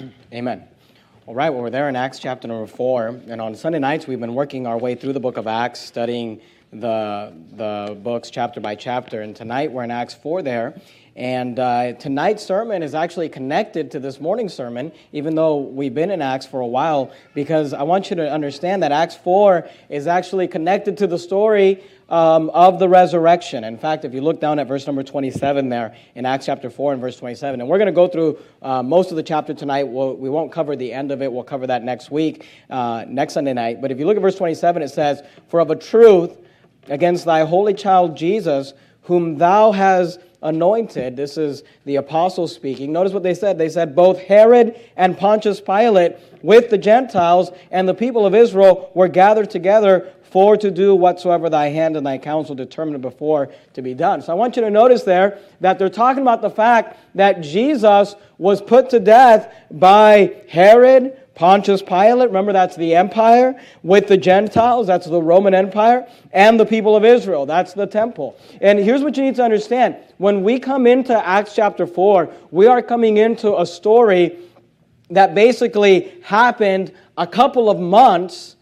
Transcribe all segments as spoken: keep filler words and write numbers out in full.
Amen. All right, well, we're there in Acts chapter number four, and on Sunday nights we've been working our way through the book of Acts, studying the the books chapter by chapter, and tonight we're in Acts four there, and uh, tonight's sermon is actually connected to this morning's sermon, even though we've been in Acts for a while, because I want you to understand that Acts four is actually connected to the story Um, of the resurrection. In fact, if you look down at verse number twenty-seven there in Acts chapter four and verse twenty-seven, and we're going to go through uh, most of the chapter tonight. We'll, we won't cover the end of it. We'll cover that next week, uh, next Sunday night. But if you look at verse twenty-seven, it says, "For of a truth, against thy holy child Jesus, whom thou hast anointed," this is the apostles speaking. Notice what they said. They said, "Both Herod and Pontius Pilate with the Gentiles and the people of Israel were gathered together for to do whatsoever thy hand and thy counsel determined before to be done." So I want you to notice there that they're talking about the fact that Jesus was put to death by Herod, Pontius Pilate, remember that's the empire, with the Gentiles, that's the Roman Empire, and the people of Israel, that's the temple. And here's what you need to understand. When we come into Acts chapter four, we are coming into a story that basically happened a couple of months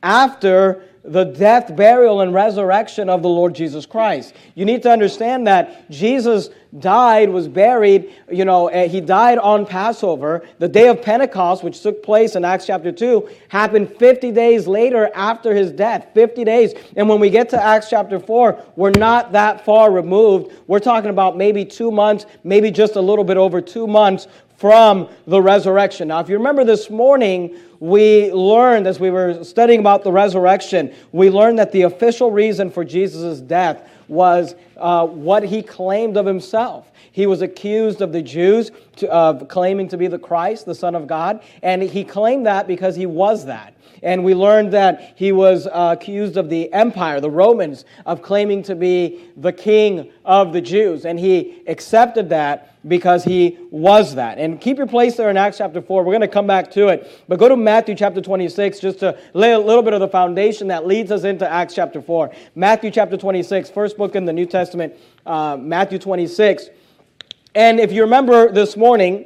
after the death, burial, and resurrection of the Lord Jesus Christ. You need to understand that Jesus died, was buried, you know, he died on Passover. The day of Pentecost, which took place in Acts chapter two, happened fifty days later after his death. fifty days. And when we get to Acts chapter four, we're not that far removed. We're talking about maybe two months, maybe just a little bit over two months from the resurrection. Now, if you remember this morning, we learned, as we were studying about the resurrection, we learned that the official reason for Jesus' death was uh, what he claimed of himself. He was accused of the Jews to, of claiming to be the Christ, the Son of God, and he claimed that because he was that. And we learned that he was uh, accused of the empire, the Romans, of claiming to be the king of the Jews. And he accepted that because he was that. And keep your place there in Acts chapter four. We're going to come back to it. But go to Matthew chapter twenty-six just to lay a little bit of the foundation that leads us into Acts chapter four. Matthew chapter twenty-six, first book in the New Testament, uh, Matthew twenty-six. And if you remember this morning,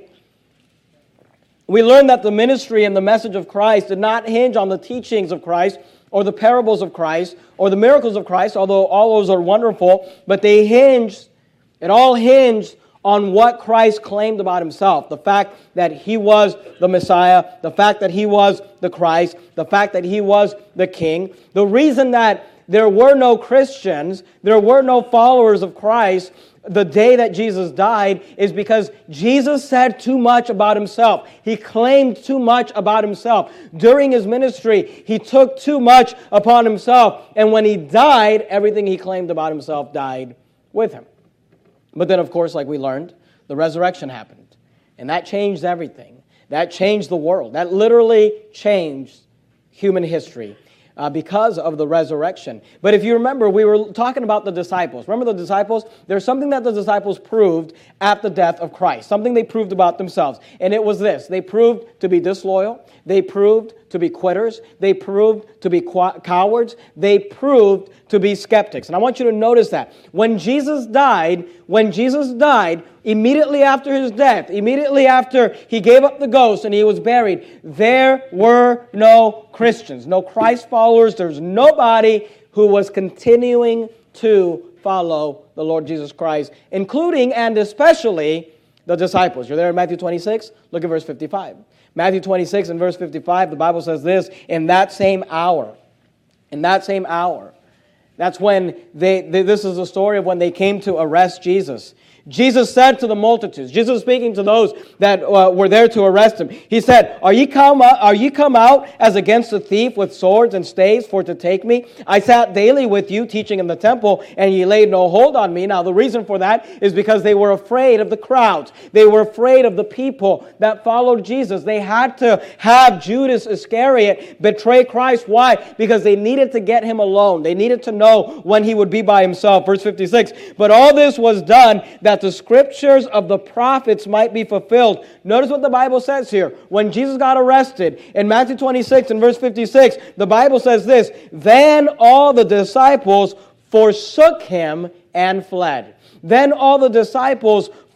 we learned that the ministry and the message of Christ did not hinge on the teachings of Christ or the parables of Christ or the miracles of Christ, although all those are wonderful, but they hinged, it all hinged on what Christ claimed about himself. The fact that he was the Messiah, the fact that he was the Christ, the fact that he was the King. The reason that there were no Christians, there were no followers of Christ the day that Jesus died is because Jesus said too much about himself. He claimed too much about himself. During his ministry, he took too much upon himself. And when he died, everything he claimed about himself died with him. But then, of course, like we learned, the resurrection happened. And that changed everything. That changed the world. That literally changed human history. Uh, because of the resurrection. But if you remember, we were talking about the disciples. Remember the disciples? There's something that the disciples proved at the death of Christ. Something they proved about themselves. And it was this. They proved to be disloyal. They proved to be quitters. They proved to be qu- cowards. They proved to be skeptics. And I want you to notice that. When Jesus died, when Jesus died, immediately after his death, immediately after he gave up the ghost and he was buried, there were no Christians, no Christ followers. There's nobody who was continuing to follow the Lord Jesus Christ, including and especially the disciples. You're there in Matthew twenty-six? Look at verse fifty-five. Matthew twenty-six and verse fifty-five, the Bible says this, in that same hour, in that same hour, that's when they, they, this is the story of when they came to arrest Jesus. Jesus said to the multitudes, Jesus was speaking to those that uh, were there to arrest him. He said, Are ye come out, are ye come out as against a thief with swords and staves for to take me? I sat daily with you teaching in the temple, and ye laid no hold on me. Now the reason for that is because they were afraid of the crowds. They were afraid of the people that followed Jesus. They had to have Judas Iscariot betray Christ. Why? Because they needed to get him alone. They needed to know when he would be by himself. Verse fifty-six, but all this was done that the scriptures of the prophets might be fulfilled. Notice what the Bible says here. When Jesus got arrested, in Matthew twenty-six and verse fifty-six, the Bible says this, then all the disciples forsook him and fled. Then all the disciples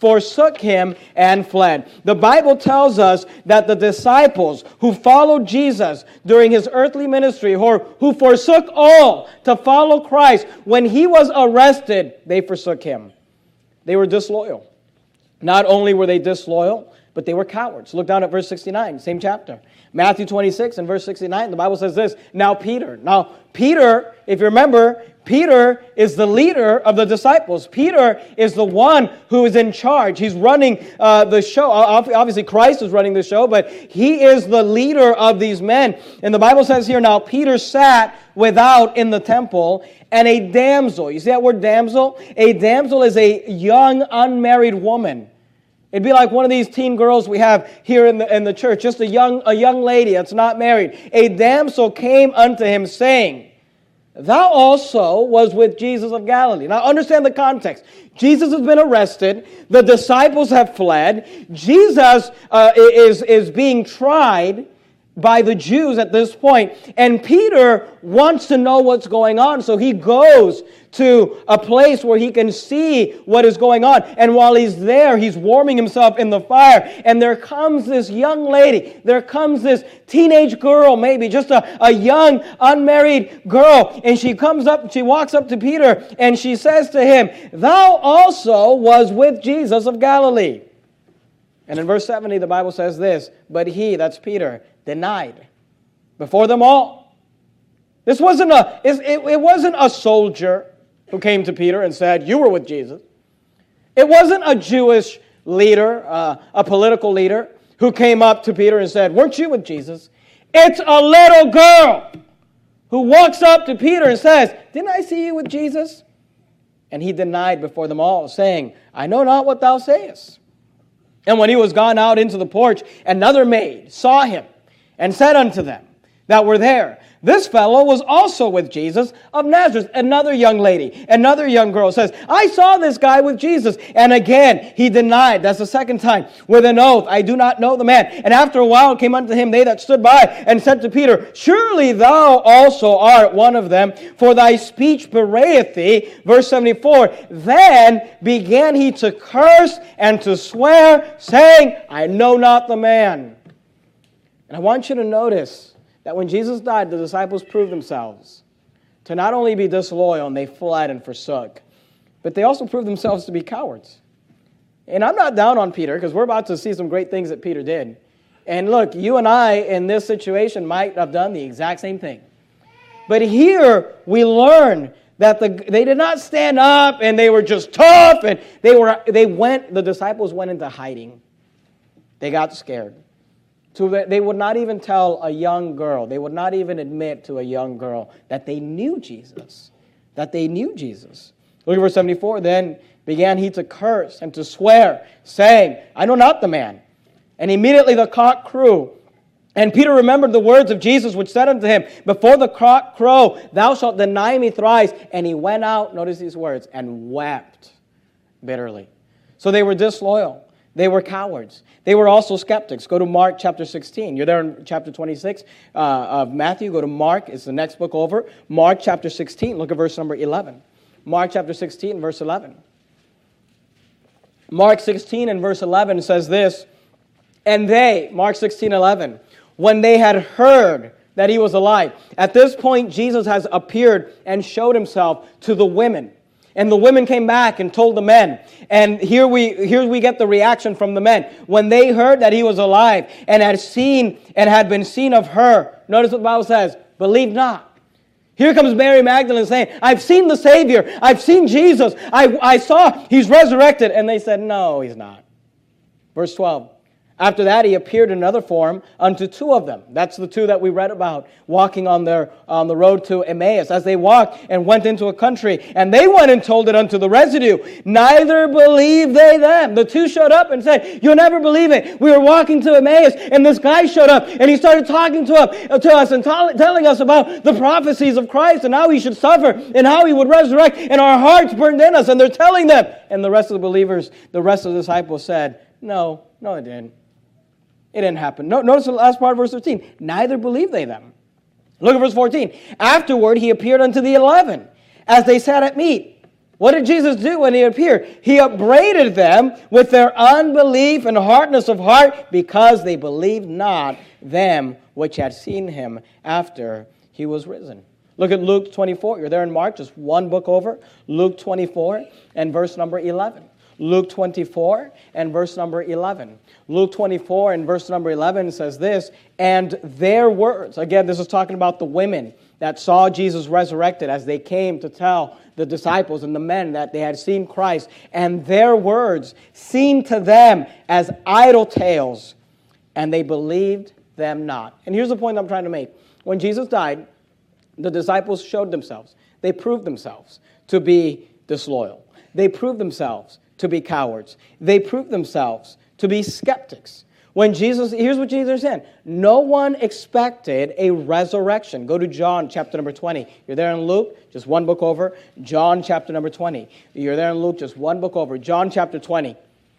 forsook him and fled. The Bible tells us that the disciples who followed Jesus during his earthly ministry, or who forsook all to follow Christ, when he was arrested, they forsook him. They were disloyal. Not only were they disloyal, but they were cowards. Look down at verse sixty-nine, same chapter. Matthew twenty-six and verse sixty-nine, the Bible says this, Now Peter. Now Peter, if you remember, Peter is the leader of the disciples. Peter is the one who is in charge. He's running uh, the show. Obviously Christ is running the show, but he is the leader of these men. And the Bible says here, Now Peter sat without in the temple, and a damsel. You see that word damsel? A damsel is a young unmarried woman. It'd be like one of these teen girls we have here in the, in the church, just a young, a young lady that's not married. A damsel came unto him, saying, Thou also was with Jesus of Galilee. Now understand the context. Jesus has been arrested. The disciples have fled. Jesus uh, is, is being tried by the Jews at this point. And Peter wants to know what's going on, so he goes to a place where he can see what is going on. And while he's there, he's warming himself in the fire. And there comes this young lady. There comes this teenage girl, maybe just a, a young, unmarried girl. And she comes up, she walks up to Peter, and she says to him, Thou also was with Jesus of Galilee. And in verse seventy, the Bible says this, But he, that's Peter, denied before them all. This wasn't a, it, it wasn't a soldier who came to Peter and said, You were with Jesus. It wasn't a Jewish leader, uh, a political leader, who came up to Peter and said, Weren't you with Jesus? It's a little girl who walks up to Peter and says, Didn't I see you with Jesus? And he denied before them all, saying, I know not what thou sayest. And when he was gone out into the porch, another maid saw him and said unto them that were there, This fellow was also with Jesus of Nazareth. Another young lady, another young girl says, I saw this guy with Jesus. And again, he denied, that's the second time, with an oath, I do not know the man. And after a while came unto him they that stood by and said to Peter, Surely thou also art one of them, for thy speech bewrayeth thee. Verse seventy-four, Then began he to curse and to swear, saying, I know not the man. And I want you to notice that when Jesus died, the disciples proved themselves to not only be disloyal, and they fled and forsook, but they also proved themselves to be cowards. And I'm not down on Peter, because we're about to see some great things that Peter did. And look, you and I in this situation might have done the exact same thing. But here we learn that the, they did not stand up and they were just tough, and they were they went, the disciples went into hiding. They got scared. So they would not even tell a young girl, they would not even admit to a young girl that they knew Jesus, that they knew Jesus. Look at verse seventy-four, Then began he to curse and to swear, saying, I know not the man. And immediately the cock crew. And Peter remembered the words of Jesus, which said unto him, Before the cock crow, thou shalt deny me thrice. And he went out, notice these words, and wept bitterly. So they were disloyal. They were cowards. They were also skeptics. Go to Mark chapter sixteen. You're there in chapter twenty-six uh, of Matthew. Go to Mark. It's the next book over. Mark chapter sixteen. Look at verse number eleven. Mark chapter sixteen, verse eleven. Mark sixteen and verse eleven says this, And they, Mark sixteen, eleven, when they had heard that he was alive. At this point, Jesus has appeared and showed himself to the women. And the women came back and told the men. And here we here we get the reaction from the men. When they heard that he was alive and had seen and had been seen of her, notice what the Bible says, believe not. Here comes Mary Magdalene saying, I've seen the Savior. I've seen Jesus. I, I saw he's resurrected. And they said, no, he's not. Verse twelve. After that, he appeared in another form unto two of them. That's the two that we read about, walking on their on the road to Emmaus. As they walked and went into a country, and they went and told it unto the residue. Neither believed they them. The two showed up and said, you'll never believe it. We were walking to Emmaus, and this guy showed up, and he started talking to us, to us and t- telling us about the prophecies of Christ and how he should suffer and how he would resurrect, and our hearts burned in us, and they're telling them. And the rest of the believers, the rest of the disciples said, no, no, it didn't. It didn't happen. No, notice the last part of verse thirteen. Neither believed they them. Look at verse fourteen. Afterward he appeared unto the eleven, as they sat at meat. What did Jesus do when he appeared? He upbraided them with their unbelief and hardness of heart because they believed not them which had seen him after he was risen. Look at Luke twenty-four. You're there in Mark, just one book over. Luke twenty-four and verse number eleven. Luke twenty-four and verse number eleven. Luke twenty-four and verse number eleven says this, and their words, again, this is talking about the women that saw Jesus resurrected as they came to tell the disciples and the men that they had seen Christ, and their words seemed to them as idle tales, and they believed them not. And here's the point I'm trying to make. When Jesus died, the disciples showed themselves. They proved themselves to be disloyal. They proved themselves to be cowards. They proved themselves to be skeptics. When Jesus, here's what Jesus said. No one expected a resurrection. Go to John chapter number twenty. You're there in Luke, just one book over. John chapter number twenty. You're there in Luke, just one book over. John chapter twenty.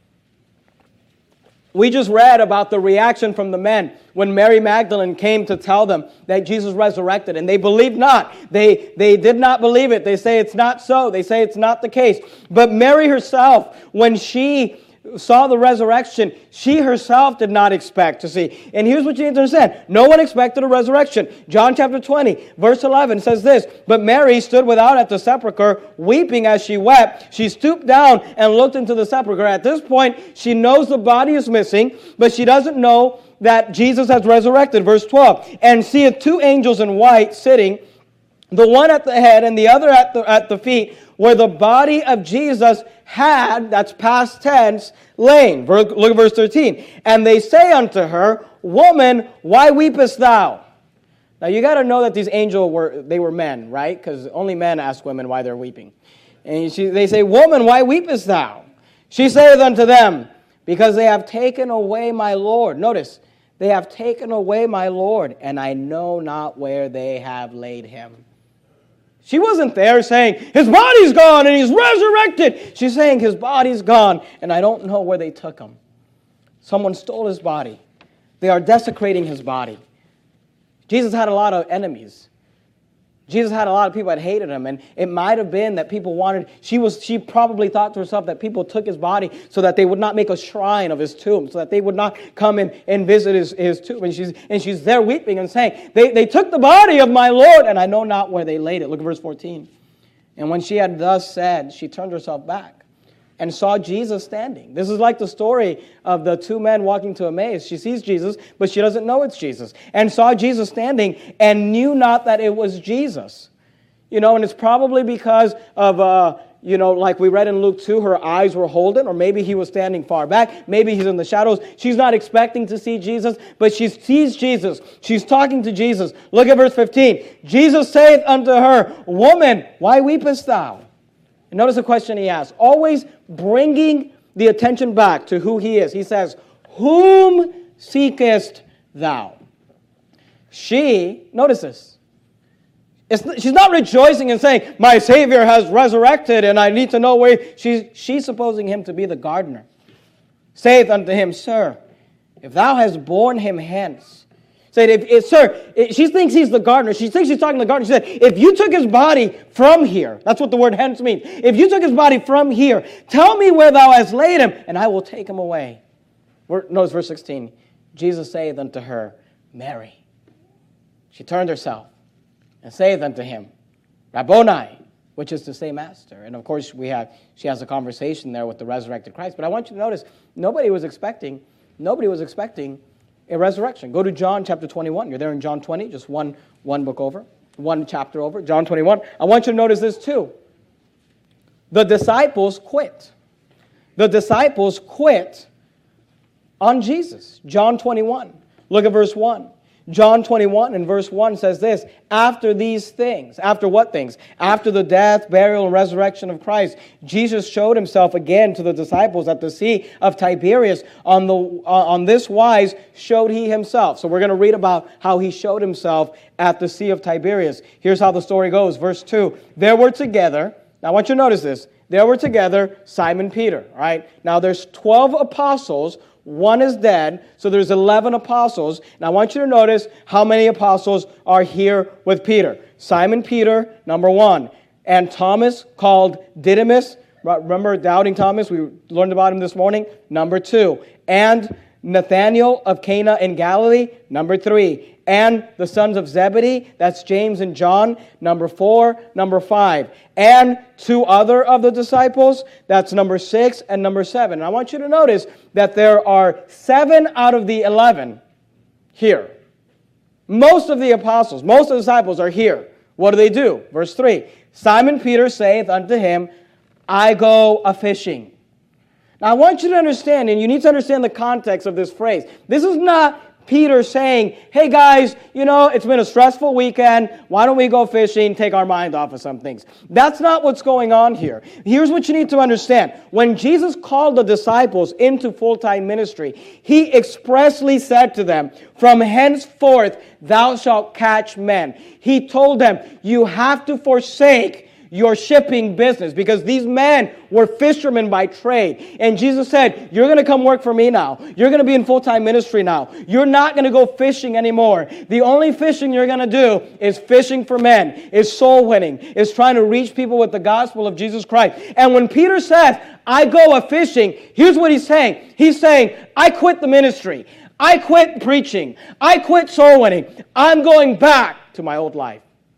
We just read about the reaction from the men when Mary Magdalene came to tell them that Jesus resurrected, and they believed not. They, they did not believe it. They say it's not so. They say it's not the case. But Mary herself, when she saw the resurrection, she herself did not expect to see. And here's what you need to understand. No one expected a resurrection. John chapter twenty, verse eleven says this, but Mary stood without at the sepulchre, weeping as she wept. She stooped down and looked into the sepulchre. At this point, she knows the body is missing, but she doesn't know that Jesus has resurrected. Verse twelve, and seeth two angels in white sitting, the one at the head and the other at the, at the feet, where the body of Jesus had, that's past tense, lain. Look at verse thirteen. And they say unto her, woman, why weepest thou? Now you got to know that these angels were, they were men, right? Because only men ask women why they're weeping. And she, they say, woman, why weepest thou? She saith unto them, because they have taken away my Lord. Notice, they have taken away my Lord, and I know not where they have laid him. She wasn't there saying, his body's gone and he's resurrected. She's saying, his body's gone and I don't know where they took him. Someone stole his body. They are desecrating his body. Jesus had a lot of enemies. Jesus had a lot of people that hated him, and it might have been that people wanted, she was, she probably thought to herself that people took his body so that they would not make a shrine of his tomb, so that they would not come and, and visit his, his tomb. And she's, and she's there weeping and saying, they, they took the body of my Lord, and I know not where they laid it. Look at verse fourteen. And when she had thus said, she turned herself back and saw Jesus standing. This is like the story of the two men walking to Emmaus. She sees Jesus, but she doesn't know it's Jesus. And saw Jesus standing and knew not that it was Jesus. You know, and it's probably because of, uh, you know, like we read in Luke two, her eyes were holden, or maybe he was standing far back. Maybe he's in the shadows. She's not expecting to see Jesus, but she sees Jesus. She's talking to Jesus. Look at verse fifteen. Jesus saith unto her, woman, why weepest thou? And notice the question he asks, always bringing the attention back to who he is. He says, whom seekest thou? She, notice this, it's, she's not rejoicing and saying, my Savior has resurrected and I need to know where. She's, she's supposing him to be the gardener. Saith unto him, sir, if thou hast borne him hence. Said, if, if, sir, if, she thinks he's the gardener. She thinks she's talking to the gardener. She said, if you took his body from here, that's what the word hence means. If you took his body from here, tell me where thou hast laid him, and I will take him away. Notice verse sixteen. Jesus saith unto her, Mary. She turned herself and saith unto him, Rabboni, which is to say master. And of course, we have she has a conversation there with the resurrected Christ. But I want you to notice, nobody was expecting, nobody was expecting a resurrection. Go to John chapter twenty-one. You're there in John twenty, just one, one book over, one chapter over. John twenty-one. I want you to notice this too. The disciples quit. The disciples quit on Jesus. John twenty-one. Look at verse one. John twenty-one and verse one says this, after these things, after what things? After the death, burial, and resurrection of Christ, Jesus showed himself again to the disciples at the Sea of Tiberias. On the on this wise showed he himself. So we're going to read about how he showed himself at the Sea of Tiberias. Here's how the story goes. Verse two, there were together, now I want you to notice this, there were together Simon Peter, all right? Now there's twelve apostles. One is dead, so there's eleven apostles. And I want you to notice how many apostles are here with Peter. Simon Peter, number one. and Thomas, called Didymus. Remember doubting Thomas? We learned about him this morning. Number two. And Nathanael of Cana in Galilee. Number three. And the sons of Zebedee. That's James and John. Number four. Number five. And two other of the disciples. That's number six and number seven. And I want you to notice that there are seven out of the eleven here. Most of the apostles, most of the disciples are here. What do they do? Verse three. Simon Peter saith unto him, I go a-fishing. Now I want you to understand, and you need to understand the context of this phrase. This is not Peter saying, hey guys, you know, it's been a stressful weekend. Why don't we go fishing, take our mind off of some things? That's not what's going on here. Here's what you need to understand. When Jesus called the disciples into full-time ministry, He expressly said to them, from henceforth thou shalt catch men. He told them, you have to forsake your shipping business, because these men were fishermen by trade. And Jesus said, you're going to come work for me now. You're going to be in full-time ministry now. You're not going to go fishing anymore. The only fishing you're going to do is fishing for men, is soul winning, is trying to reach people with the gospel of Jesus Christ. And when Peter says, I go a-fishing, here's what he's saying. He's saying, I quit the ministry. I quit preaching. I quit soul winning. I'm going back to my old life.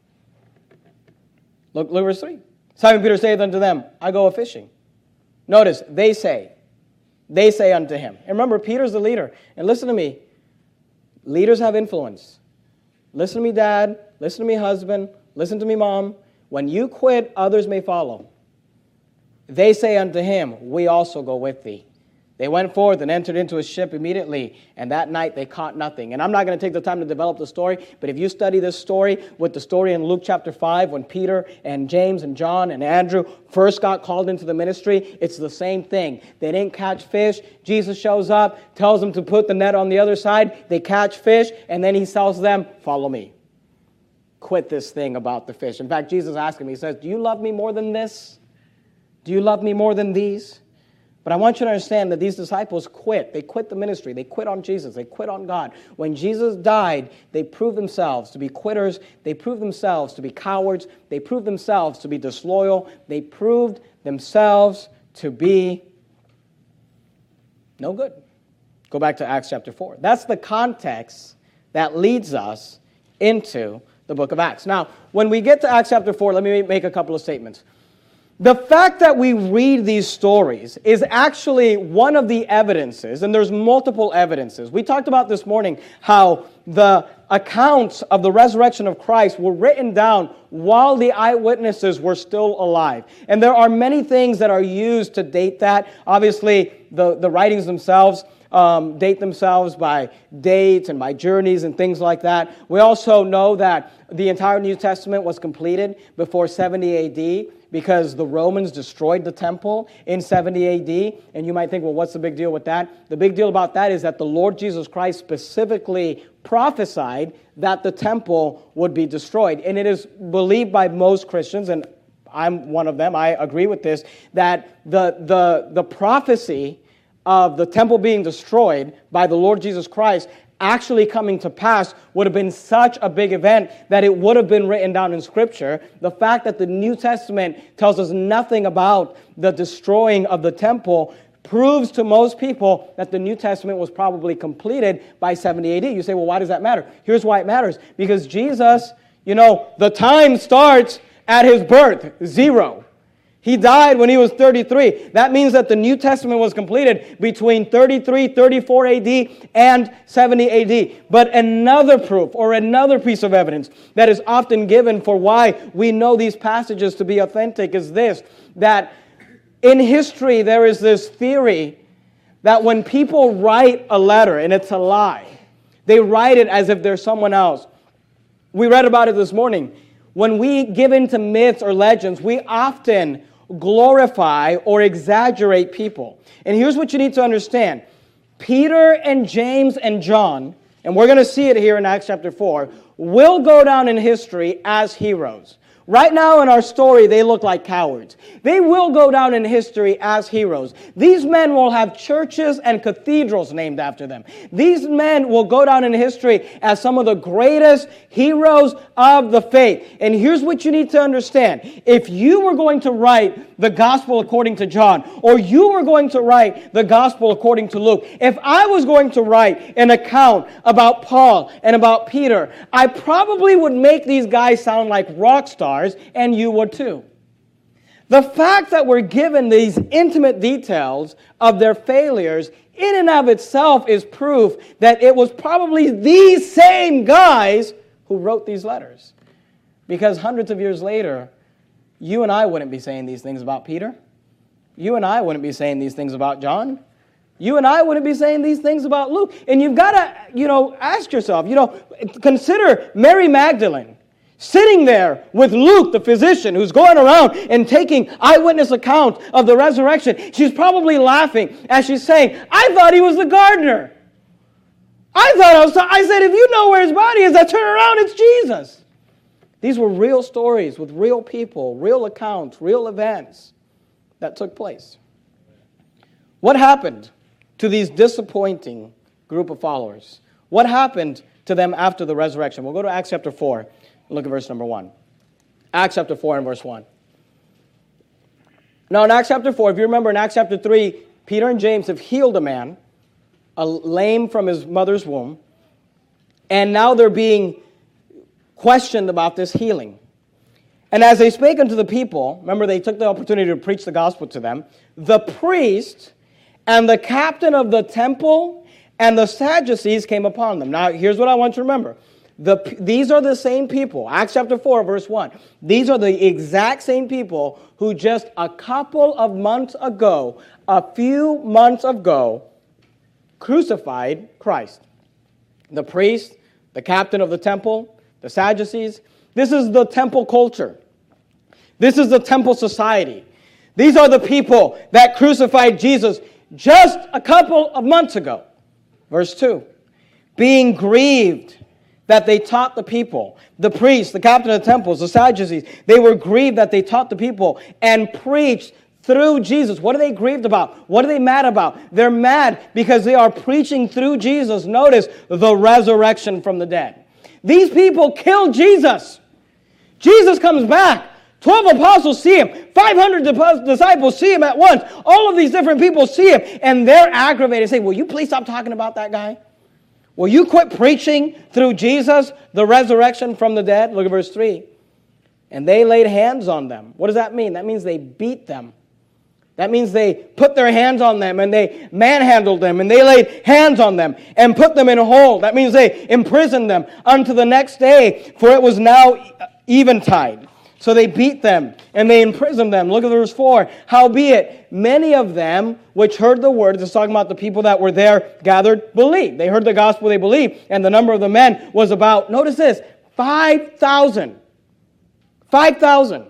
Look, look verse three. Simon Peter saith unto them, I go a-fishing. Notice, they say. They say unto him. And remember, Peter's the leader. And listen to me. Leaders have influence. Listen to me, Dad. Listen to me, husband. Listen to me, Mom. When you quit, others may follow. They say unto him, we also go with thee. They went forth and entered into a ship immediately, and that night they caught nothing. And I'm not going to take the time to develop the story, but if you study this story with the story in Luke chapter five, when Peter and James and John and Andrew first got called into the ministry, it's the same thing. They didn't catch fish. Jesus shows up, tells them to put the net on the other side. They catch fish, and then He tells them, follow me. Quit this thing about the fish. In fact, Jesus asked him, He says, do you love me more than this? Do you love me more than these? But I want you to understand that these disciples quit. They quit the ministry. They quit on Jesus. They quit on God. When Jesus died, they proved themselves to be quitters. They proved themselves to be cowards. They proved themselves to be disloyal. They proved themselves to be no good. Go back to Acts chapter four. That's the context that leads us into the book of Acts. Now, when we get to Acts chapter four, let me make a couple of statements. The fact that we read these stories is actually one of the evidences, and there's multiple evidences. We talked about this morning how the accounts of the resurrection of Christ were written down while the eyewitnesses were still alive. And there are many things that are used to date that. Obviously, the, the writings themselves um, date themselves by dates and by journeys and things like that. We also know that the entire New Testament was completed before seventy A D, because the Romans destroyed the temple in seventy A D. And you might think, well, what's the big deal with that? The big deal about that is that the Lord Jesus Christ specifically prophesied that the temple would be destroyed. And it is believed by most Christians, and I'm one of them, I agree with this, that the, the, the prophecy of the temple being destroyed by the Lord Jesus Christ actually coming to pass would have been such a big event that it would have been written down in Scripture. The fact that the New Testament tells us nothing about the destroying of the temple proves to most people that the New Testament was probably completed by seventy A D. You say, well, why does that matter? Here's why it matters. Because Jesus, you know, the time starts at His birth, zero. He died when He was thirty-three. That means that the New Testament was completed between thirty-three, thirty-four A D and seventy A D. But another proof or another piece of evidence that is often given for why we know these passages to be authentic is this, that in history there is this theory that when people write a letter and it's a lie, they write it as if they're someone else. We read about it this morning. When we give in to myths or legends, we often glorify or exaggerate people. And here's what you need to understand. Peter and James and John, and we're going to see it here in Acts chapter four, will go down in history as heroes. Right now in our story, they look like cowards. They will go down in history as heroes. These men will have churches and cathedrals named after them. These men will go down in history as some of the greatest heroes of the faith. And here's what you need to understand. If you were going to write the gospel according to John, or you were going to write the gospel according to Luke, if I was going to write an account about Paul and about Peter, I probably would make these guys sound like rock stars, and you would too. The fact that we're given these intimate details of their failures in and of itself is proof that it was probably these same guys who wrote these letters. Because hundreds of years later, you and I wouldn't be saying these things about Peter. You and I wouldn't be saying these things about John. You and I wouldn't be saying these things about Luke. And you've got to, you know, ask yourself, you know, consider Mary Magdalene sitting there with Luke, the physician, who's going around and taking eyewitness accounts of the resurrection. She's probably laughing as she's saying, I thought he was the gardener. I thought I was, I said, if you know where his body is, I turn around, it's Jesus. These were real stories with real people, real accounts, real events that took place. What happened to these disappointing group of followers? What happened to them after the resurrection? We'll go to Acts chapter four. Look at verse number one. Acts chapter four and verse one. Now in Acts chapter four, if you remember in Acts chapter three, Peter and James have healed a man, a lame from his mother's womb, and now they're being questioned about this healing. And as they spake unto the people, remember they took the opportunity to preach the gospel to them, the priest and the captain of the temple and the Sadducees came upon them. Now here's what I want you to remember. The, these are the same people, Acts chapter four, verse one. These are the exact same people who just a couple of months ago, a few months ago, crucified Christ. The priest, the captain of the temple, the Sadducees. This is the temple culture. This is the temple society. These are the people that crucified Jesus just a couple of months ago. Verse two, being grieved that they taught the people. The priests, the captain of the temples, the Sadducees, they were grieved that they taught the people and preached through Jesus. What are they grieved about? What are they mad about? They're mad because they are preaching through Jesus. Notice the resurrection from the dead. These people killed Jesus. Jesus comes back. Twelve apostles see him. five hundred disciples see him at once. All of these different people see him. And they're aggravated. Say, will you please stop talking about that guy? Will you quit preaching through Jesus, the resurrection from the dead? Look at verse three. And they laid hands on them. What does that mean? That means they beat them. That means they put their hands on them and they manhandled them and they laid hands on them and put them in a hold. That means they imprisoned them unto the next day, for it was now eventide. So they beat them and they imprisoned them. Look at verse four. Howbeit, many of them which heard the word, this is talking about the people that were there gathered, believed. They heard the gospel, they believed. And the number of the men was about, notice this, five thousand. five thousand.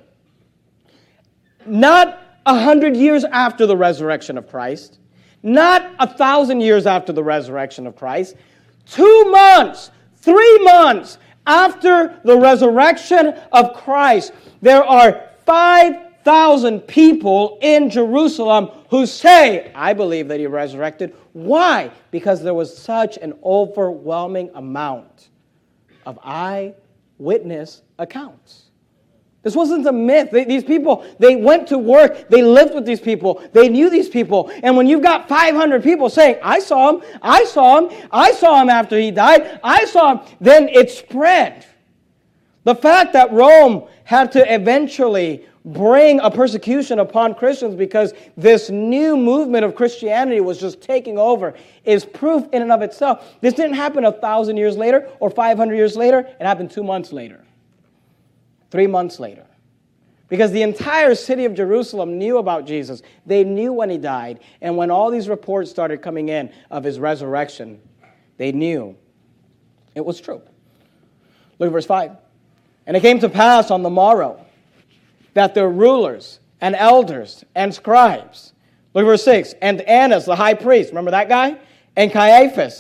Not a hundred years after the resurrection of Christ. Not a thousand years after the resurrection of Christ. Two months, three months after the resurrection of Christ, there are five thousand people in Jerusalem who say, I believe that he resurrected. Why? Because there was such an overwhelming amount of eyewitness accounts. This wasn't a myth. They, these people, they went to work. They lived with these people. They knew these people. And when you've got five hundred people saying, I saw him, I saw him, I saw him after he died, I saw him, then it spread. The fact that Rome had to eventually bring a persecution upon Christians because this new movement of Christianity was just taking over is proof in and of itself. This didn't happen a thousand years later or five hundred years later. It happened two months later. Three months later. Because the entire city of Jerusalem knew about Jesus. They knew when he died. And when all these reports started coming in of his resurrection, they knew it was true. Look at verse five. And it came to pass on the morrow that the rulers and elders and scribes, look at verse six, and Annas the high priest, remember that guy? And Caiaphas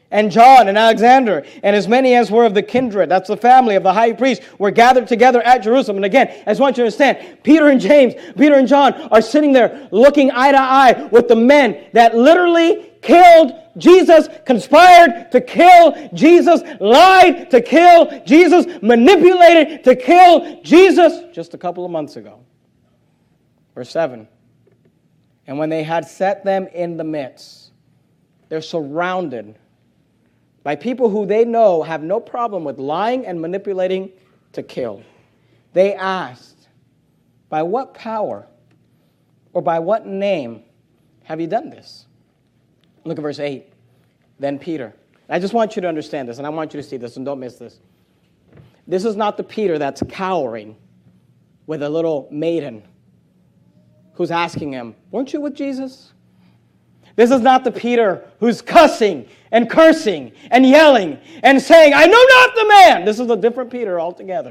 and John and Alexander and as many as were of the kindred, that's the family of the high priest, were gathered together at Jerusalem. And again, I just want you to understand, Peter and James, Peter and John are sitting there looking eye to eye with the men that literally killed Jesus, conspired to kill Jesus, lied to kill Jesus, manipulated to kill Jesus just a couple of months ago. Verse seven. And when they had set them in the midst, they're surrounded by people who they know have no problem with lying and manipulating to kill. They asked, by what power or by what name have you done this? Look at verse eight. Then Peter. I just want you to understand this, and I want you to see this, and don't miss this. This is not the Peter that's cowering with a little maiden who's asking him, weren't you with Jesus? This is not the Peter who's cussing and cursing and yelling and saying, I know not the man. This is a different Peter altogether.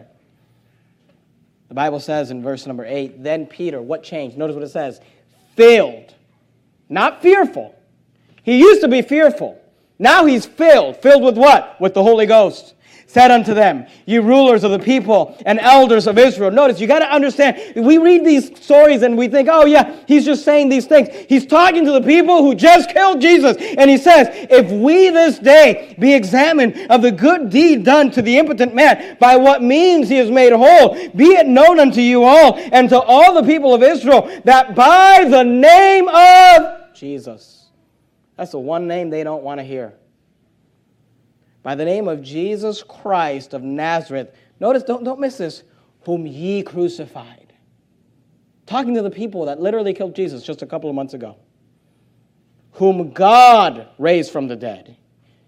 The Bible says in verse number eight, then Peter, what changed? Notice what it says. Filled, not fearful. He used to be fearful. Now he's filled. Filled with what? With the Holy Ghost. Said unto them, ye rulers of the people and elders of Israel. Notice, you got to understand, we read these stories and we think, oh yeah, he's just saying these things. He's talking to the people who just killed Jesus. And he says, if we this day be examined of the good deed done to the impotent man, by what means he is made whole, be it known unto you all and to all the people of Israel, that by the name of Jesus. That's the one name they don't want to hear. By the name of Jesus Christ of Nazareth. Notice, don't, don't miss this. Whom ye crucified. Talking to the people that literally killed Jesus just a couple of months ago. Whom God raised from the dead.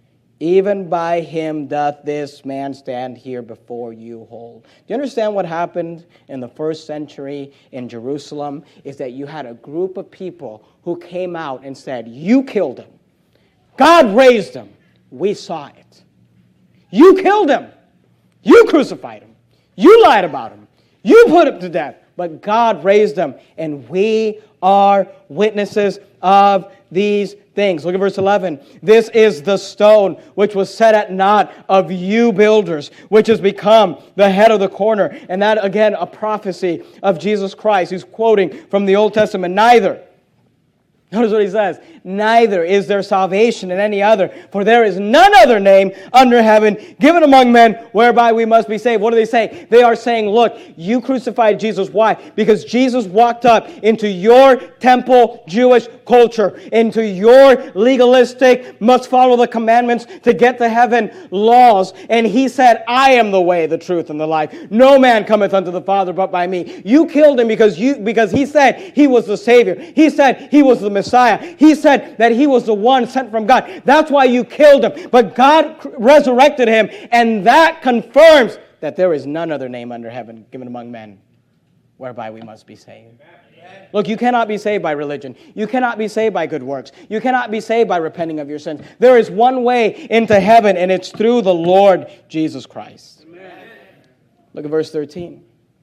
Even by him doth this man stand here before you whole. Do you understand what happened in the first century in Jerusalem? Is that you had a group of people who came out and said, you killed him. God raised him. We saw it. You killed him. You crucified him. You lied about him. You put him to death. But God raised him. And we are witnesses of these things. Look at verse eleven. This is the stone which was set at naught of you builders, which has become the head of the corner. And that, again, a prophecy of Jesus Christ. He's quoting from the Old Testament. Neither. Notice what he says. Neither is there salvation in any other, for there is none other name under heaven given among men whereby we must be saved. What do they say? They are saying, look, you crucified Jesus. Why? Because Jesus walked up into your temple Jewish culture, into your legalistic, must follow the commandments to get to heaven laws. And he said, I am the way, the truth, and the life. No man cometh unto the Father but by me. You killed him because you because he said he was the Savior. He said he was the Messiah. He said that he was the one sent from God. That's why you killed him. But God resurrected him, and that confirms that there is none other name under heaven given among men whereby we must be saved. Amen. Look, you cannot be saved by religion. You cannot be saved by good works. You cannot be saved by repenting of your sins. There is one way into heaven, and it's through the Lord Jesus Christ. Amen. Look at verse thirteen.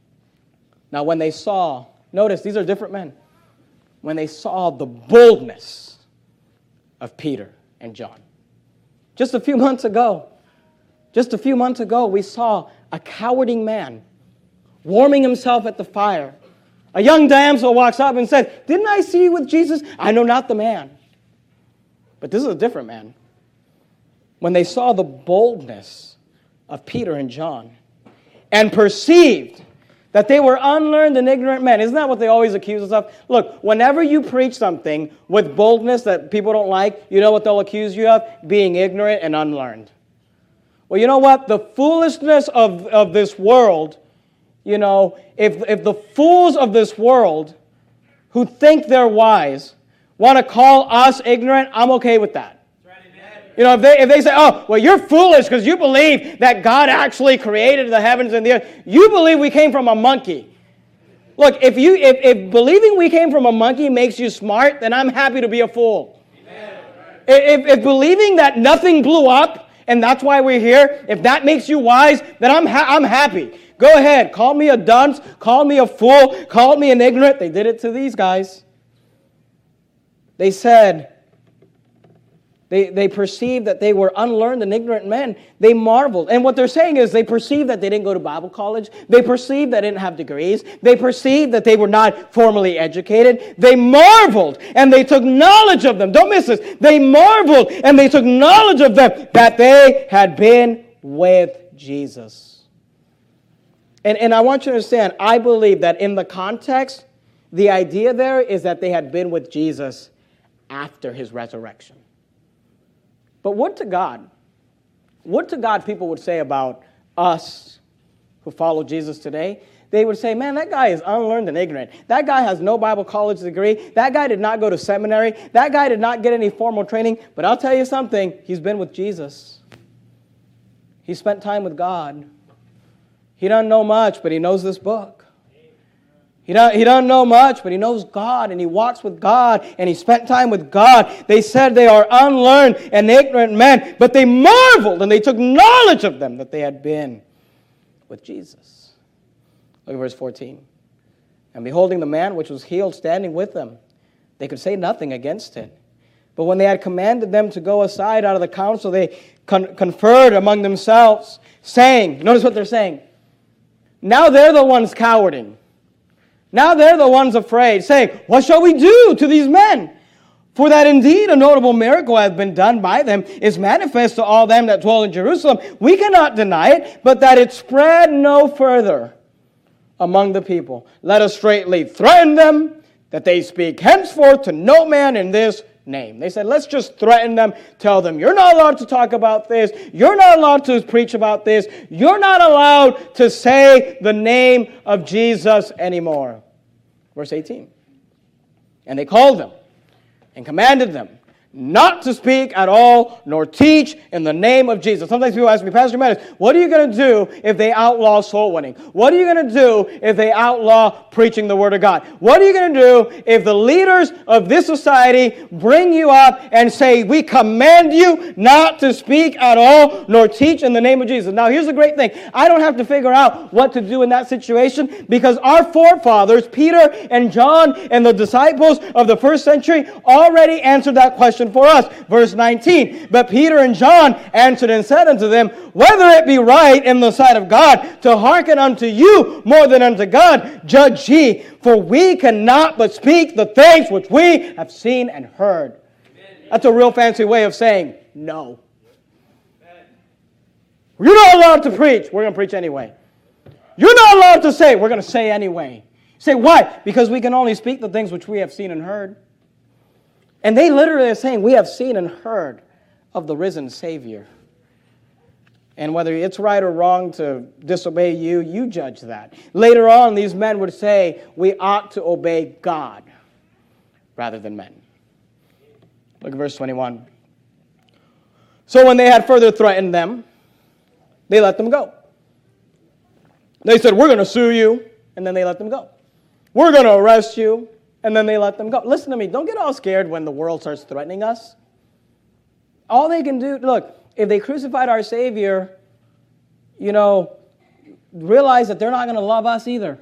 Now when they saw, notice these are different men. When they saw the boldness of Peter and John. Just a few months ago, just a few months ago, we saw a cowarding man warming himself at the fire. A young damsel walks up and says, didn't I see you with Jesus? I know not the man. But this is a different man. When they saw the boldness of Peter and John and perceived that they were unlearned and ignorant men. Isn't that what they always accuse us of? Look, whenever you preach something with boldness that people don't like, you know what they'll accuse you of? Being ignorant and unlearned. Well, you know what? The foolishness of, of this world, you know, if, if the fools of this world who think they're wise want to call us ignorant, I'm okay with that. You know, if they if they say, oh, well, you're foolish because you believe that God actually created the heavens and the earth. You believe we came from a monkey. Look, if you if, if believing we came from a monkey makes you smart, then I'm happy to be a fool. If, if believing that nothing blew up and that's why we're here, if that makes you wise, then I'm ha- I'm happy. Go ahead, call me a dunce, call me a fool, call me an ignorant. They did it to these guys. They said... They, they perceived that they were unlearned and ignorant men. They marveled. And what they're saying is they perceived that they didn't go to Bible college. They perceived that they didn't have degrees. They perceived that they were not formally educated. They marveled and they took knowledge of them. Don't miss this. They marveled and they took knowledge of them that they had been with Jesus. And, and I want you to understand, I believe that in the context, the idea there is that they had been with Jesus after his resurrection. But what to God? What to God people would say about us who follow Jesus today? They would say, man, that guy is unlearned and ignorant. That guy has no Bible college degree. That guy did not go to seminary. That guy did not get any formal training. But I'll tell you something, he's been with Jesus. He spent time with God. He doesn't know much, but he knows this book. He don't, he doesn't know much, but he knows God, and he walks with God, and he spent time with God. They said they are unlearned and ignorant men, but they marveled, and they took knowledge of them that they had been with Jesus. Look at verse fourteen. And beholding the man which was healed standing with them, they could say nothing against it. But when they had commanded them to go aside out of the council, they con- conferred among themselves, saying, notice what they're saying, now they're the ones cowarding. Now they're the ones afraid, saying, what shall we do to these men? For that indeed a notable miracle hath been done by them is manifest to all them that dwell in Jerusalem. We cannot deny it, but that it spread no further among the people. Let us straightly threaten them that they speak henceforth to no man in this name. They said, let's just threaten them, tell them, you're not allowed to talk about this, you're not allowed to preach about this, you're not allowed to say the name of Jesus anymore. Verse eighteen. And they called them and commanded them not to speak at all, nor teach in the name of Jesus. Sometimes people ask me, Pastor Menace, what are you going to do if they outlaw soul winning? What are you going to do if they outlaw preaching the Word of God? What are you going to do if the leaders of this society bring you up and say, we command you not to speak at all, nor teach in the name of Jesus? Now, here's the great thing. I don't have to figure out what to do in that situation because our forefathers, Peter and John and the disciples of the first century, already answered that question for us. Verse nineteen, but Peter and John answered and said unto them, whether it be right in the sight of God to hearken unto you more than unto God, judge ye, for we cannot but speak the things which we have seen and heard. That's a real fancy way of saying no. You're not allowed to preach. We're going to preach anyway. You're not allowed to say. We're going to say anyway. Say why? Because we can only speak the things which we have seen and heard. And they literally are saying, we have seen and heard of the risen Savior. And whether it's right or wrong to disobey you, you judge that. Later on, these men would say, we ought to obey God rather than men. Look at verse twenty-one. So when they had further threatened them, they let them go. They said, we're going to sue you, and then they let them go. We're going to arrest you. And then they let them go. Listen to me. Don't get all scared when the world starts threatening us. All they can do, look, if they crucified our Savior, you know, realize that they're not going to love us either.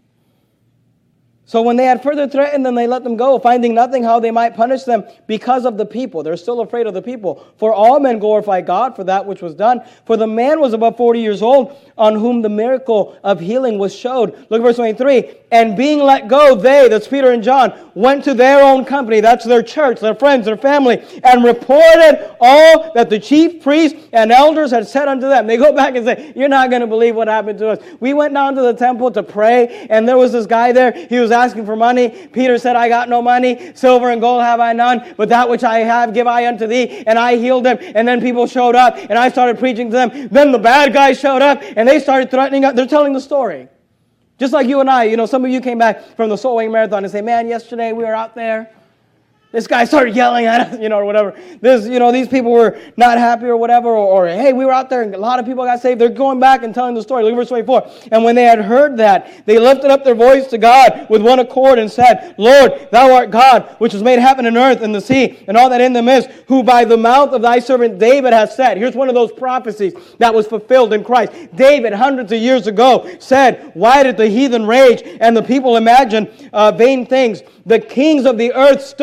So when they had further threatened them, they let them go, finding nothing how they might punish them because of the people. They're still afraid of the people. For all men glorify God for that which was done. For the man was above forty years old, on whom the miracle of healing was showed. Look at verse twenty-three. And being let go, they, that's Peter and John, went to their own company, that's their church, their friends, their family, and reported all that the chief priests and elders had said unto them. They go back and say, you're not going to believe what happened to us. We went down to the temple to pray, and there was this guy there. He was asking for money. Peter said, I got no money. Silver and gold have I none, but that which I have give I unto thee. And I healed them. And then people showed up, and I started preaching to them. Then the bad guys showed up, and they started threatening us. They're telling the story. Just like you and I, you know, some of you came back from the Soul Winning Marathon and say, man, yesterday we were out there. This guy started yelling at us, you know, or whatever. This, you know, these people were not happy or whatever. Or, or, hey, we were out there and a lot of people got saved. They're going back and telling the story. Look at verse twenty-four. And when they had heard that, they lifted up their voice to God with one accord and said, Lord, thou art God, which has made heaven and earth and the sea and all that in them is, who by the mouth of thy servant David hath said. Here's one of those prophecies that was fulfilled in Christ. David, hundreds of years ago, said, why did the heathen rage and the people imagine uh, vain things? The kings of the earth stood up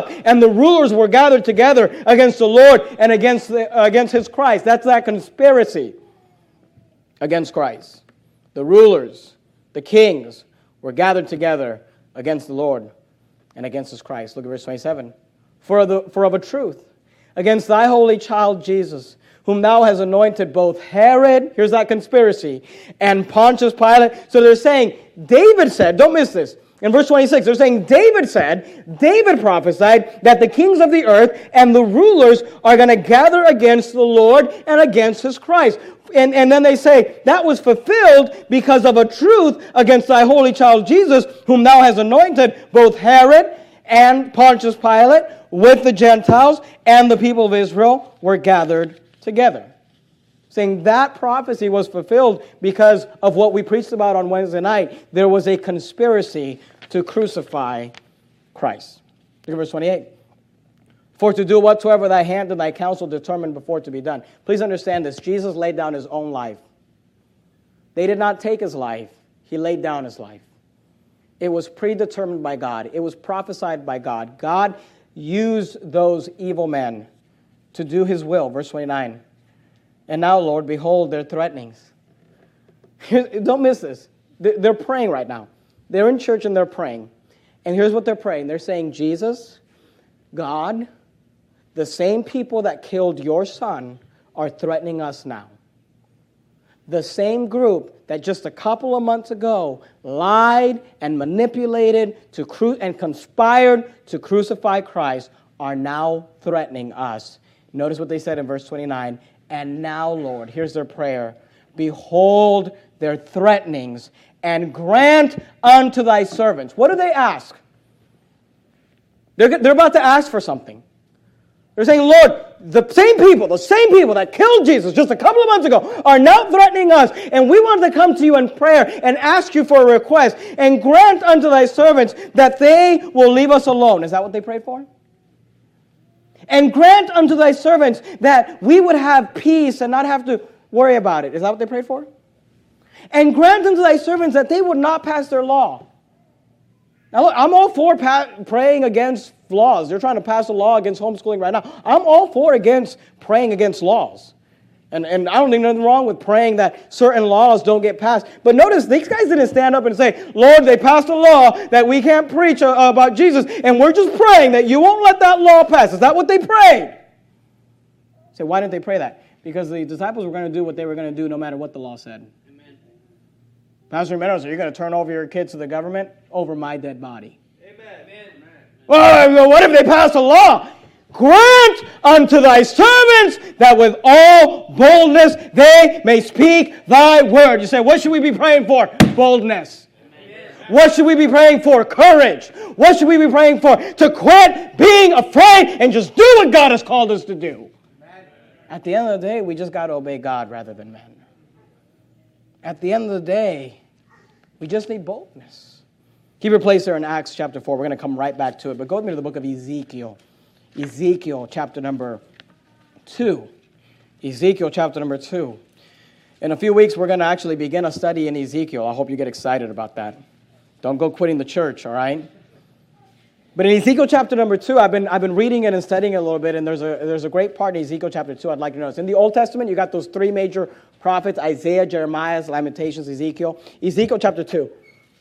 up, and the rulers were gathered together against the Lord and against, the, uh, against his Christ. That's that conspiracy against Christ. The rulers, the kings, were gathered together against the Lord and against his Christ. Look at verse twenty-seven. For, the, for of a truth, against thy holy child Jesus, whom thou hast anointed, both Herod, here's that conspiracy, and Pontius Pilate. So they're saying, David said, don't miss this, in verse twenty-six, they're saying David said, David prophesied that the kings of the earth and the rulers are going to gather against the Lord and against his Christ. And, and then they say, that was fulfilled because of a truth against thy holy child Jesus, whom thou hast anointed, both Herod and Pontius Pilate, with the Gentiles and the people of Israel, were gathered together. Saying that prophecy was fulfilled because of what we preached about on Wednesday night. There was a conspiracy to crucify Christ. Look at verse twenty-eight. For to do whatsoever thy hand and thy counsel determined before to be done. Please understand this. Jesus laid down his own life. They did not take his life. He laid down his life. It was predetermined by God. It was prophesied by God. God used those evil men to do his will. Verse twenty-nine. And now, Lord, behold their threatenings. Don't miss this. They're praying right now. They're in church and they're praying. And here's what they're praying. They're saying, Jesus, God, the same people that killed your son are threatening us now. The same group that just a couple of months ago lied and manipulated to cru- and conspired to crucify Christ are now threatening us. Notice what they said in verse twenty-nine. And now, Lord, here's their prayer. Behold their threatenings and grant unto thy servants. What do they ask? They're, they're about to ask for something. They're saying, Lord, the same people, the same people that killed Jesus just a couple of months ago are now threatening us. And we want to come to you in prayer and ask you for a request. And grant unto thy servants that they will leave us alone. Is that what they prayed for? And grant unto thy servants that we would have peace and not have to worry about it. Is that what they prayed for? And grant unto thy servants that they would not pass their law. Now look, I'm all for pa- praying against laws. They're trying to pass a law against homeschooling right now. I'm all for against praying against laws. And, and I don't think nothing wrong with praying that certain laws don't get passed. But notice, these guys didn't stand up and say, Lord, they passed a law that we can't preach uh, about Jesus, and we're just praying that you won't let that law pass. Is that what they prayed? So why didn't they pray that? Because the disciples were going to do what they were going to do no matter what the law said. Amen. Pastor Meadows, are you going to turn over your kids to the government? Over my dead body. Amen. Amen. Well, what if they pass a law? Grant unto thy servants that with all boldness they may speak thy word. You say, what should we be praying for? Boldness. Amen. What should we be praying for? Courage. What should we be praying for? To quit being afraid and just do what God has called us to do. Amen. At the end of the day, we just got to obey God rather than men. At the end of the day, we just need boldness. Keep your place there in Acts chapter four. We're going to come right back to it. But go with me to the book of Ezekiel. Ezekiel chapter number two. Ezekiel chapter number two. In a few weeks, we're going to actually begin a study in Ezekiel. I hope you get excited about that. Don't go quitting the church, all right? But in Ezekiel chapter number two, I've been I've been reading it and studying it a little bit, and there's a there's a great part in Ezekiel chapter two I'd like to notice. In the Old Testament, you got those three major prophets: Isaiah, Jeremiah, Lamentations, Ezekiel. Ezekiel chapter two.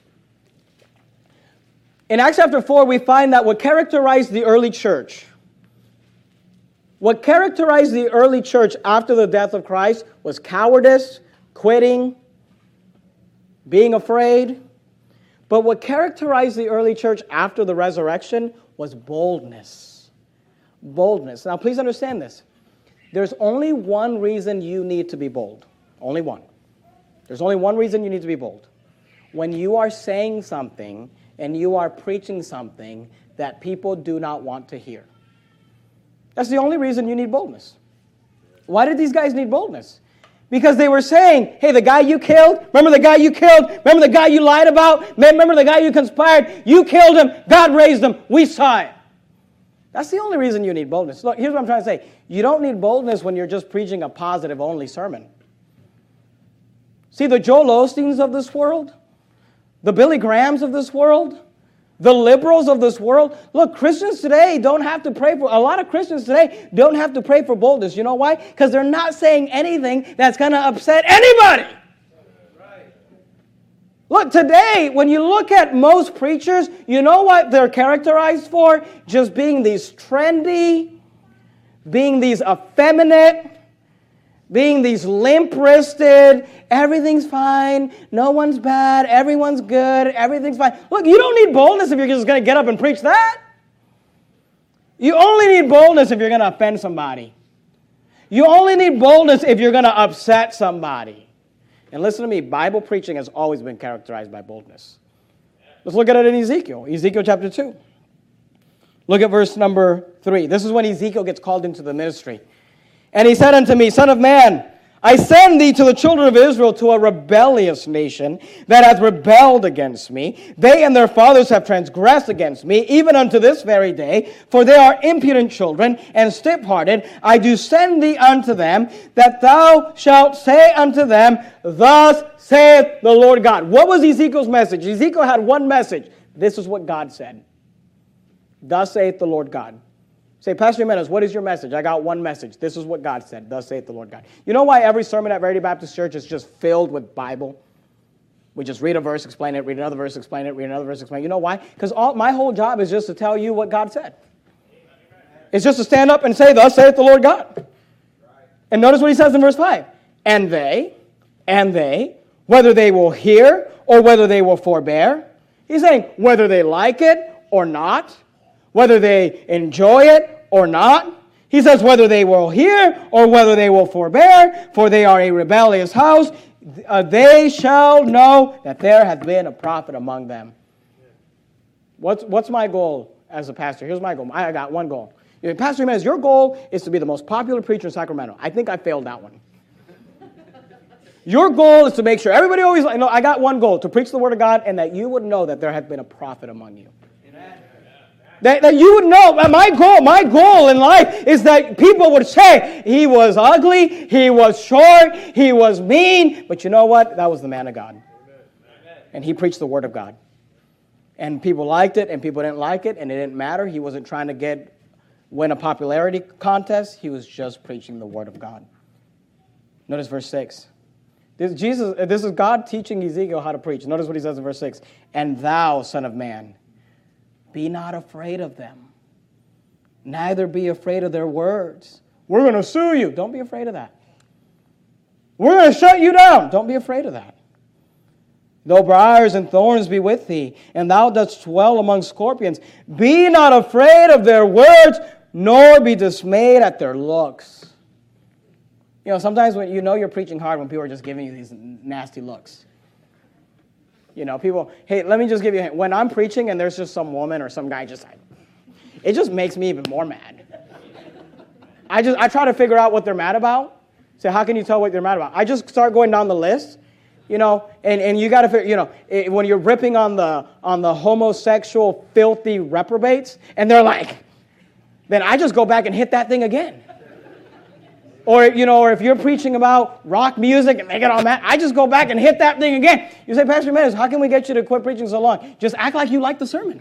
In Acts chapter four, we find that what characterized the early church, what characterized the early church after the death of Christ was cowardice, quitting, being afraid. But what characterized the early church after the resurrection was boldness. Boldness. Now, please understand this. There's only one reason you need to be bold. Only one. There's only one reason you need to be bold. When you are saying something and you are preaching something that people do not want to hear. That's the only reason you need boldness. Why did these guys need boldness? Because they were saying, hey, the guy you killed, remember the guy you killed? Remember the guy you lied about? Remember the guy you conspired? You killed him. God raised him. We saw it. That's the only reason you need boldness. Look, here's what I'm trying to say. You don't need boldness when you're just preaching a positive-only sermon. See, the Joel Osteens of this world, the Billy Grahams of this world, The liberals of this world, look, Christians today don't have to pray for, a lot of Christians today don't have to pray for boldness. You know why? Because they're not saying anything that's going to upset anybody. Right. Look, today, when you look at most preachers, you know what they're characterized for? Just being these trendy, being these effeminate, being these limp-wristed, everything's fine, no one's bad, everyone's good, everything's fine. Look, you don't need boldness if you're just going to get up and preach that. You only need boldness if you're going to offend somebody. You only need boldness if you're going to upset somebody. And listen to me, Bible preaching has always been characterized by boldness. Let's look at it in Ezekiel, Ezekiel chapter two. Look at verse number three. This is when Ezekiel gets called into the ministry. And he said unto me, Son of man, I send thee to the children of Israel, to a rebellious nation that hath rebelled against me. They and their fathers have transgressed against me, even unto this very day. For they are impudent children and stiff-hearted. I do send thee unto them, that thou shalt say unto them, Thus saith the Lord God. What was Ezekiel's message? Ezekiel had one message. This is what God said. Thus saith the Lord God. Say, Pastor Jimenez, what is your message? I got one message. This is what God said. Thus saith the Lord God. You know why every sermon at Verity Baptist Church is just filled with Bible? We just read a verse, explain it, read another verse, explain it, read another verse, explain it. You know why? Because all my whole job is just to tell you what God said. It's just to stand up and say, Thus saith the Lord God. And notice what he says in verse five. And they, and they, whether they will hear or whether they will forbear. He's saying whether they like it or not. Whether they enjoy it or not. He says whether they will hear or whether they will forbear, for they are a rebellious house, uh, they shall know that there hath been a prophet among them. What's, what's my goal as a pastor? Here's my goal. I got one goal. You know, Pastor Jimenez, your goal is to be the most popular preacher in Sacramento. I think I failed that one. Your goal is to make sure everybody always, you know, I got one goal, to preach the word of God, and that you would know that there hath been a prophet among you. That, that you would know, my goal, my goal in life is that people would say, he was ugly, he was short, he was mean, but you know what? That was the man of God. Amen. And he preached the word of God. And people liked it, and people didn't like it, and it didn't matter. He wasn't trying to get, win a popularity contest. He was just preaching the word of God. Notice verse six. This, Jesus, this is God teaching Ezekiel how to preach. Notice what he says in verse six. And thou, son of man, be not afraid of them, neither be afraid of their words. We're going to sue you. Don't be afraid of that. We're going to shut you down. Don't be afraid of that. Though briars and thorns be with thee, and thou dost dwell among scorpions, be not afraid of their words, nor be dismayed at their looks. You know, sometimes when you know you're preaching hard when people are just giving you these nasty looks. You know, people, hey, let me just give you a hint. When I'm preaching and there's just some woman or some guy just like, it just makes me even more mad. I just, I try to figure out what they're mad about. So how can you tell what they're mad about? I just start going down the list, you know, and, and you got to figure, you know, it, when you're ripping on the, on the homosexual, filthy reprobates, and they're like, then I just go back and hit that thing again. Or, you know, or if you're preaching about rock music and they get all mad, I just go back and hit that thing again. You say, Pastor Jimenez, how can we get you to quit preaching so long? Just act like you like the sermon.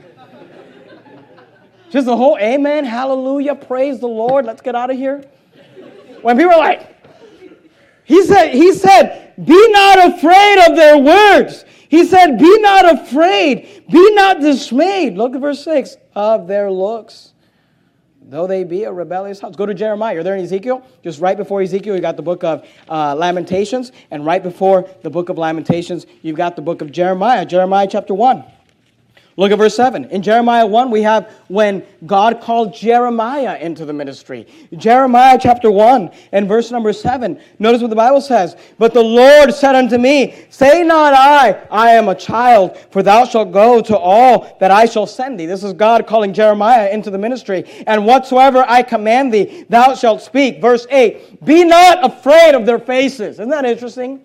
Just the whole amen, hallelujah, praise the Lord, let's get out of here. When people are like, he said, he said, be not afraid of their words. He said, be not afraid, be not dismayed. Look at verse six, of their looks. Though they be a rebellious house. Go to Jeremiah. You're there in Ezekiel. Just right before Ezekiel, you got the book of uh, Lamentations. And right before the book of Lamentations, you've got the book of Jeremiah. Jeremiah chapter one. Look at verse seven. In Jeremiah one, we have when God called Jeremiah into the ministry. Jeremiah chapter one and verse number seven. Notice what the Bible says. But the Lord said unto me, say not I, I am a child, for thou shalt go to all that I shall send thee. This is God calling Jeremiah into the ministry. And whatsoever I command thee, thou shalt speak. Verse eight. Be not afraid of their faces. Isn't that interesting?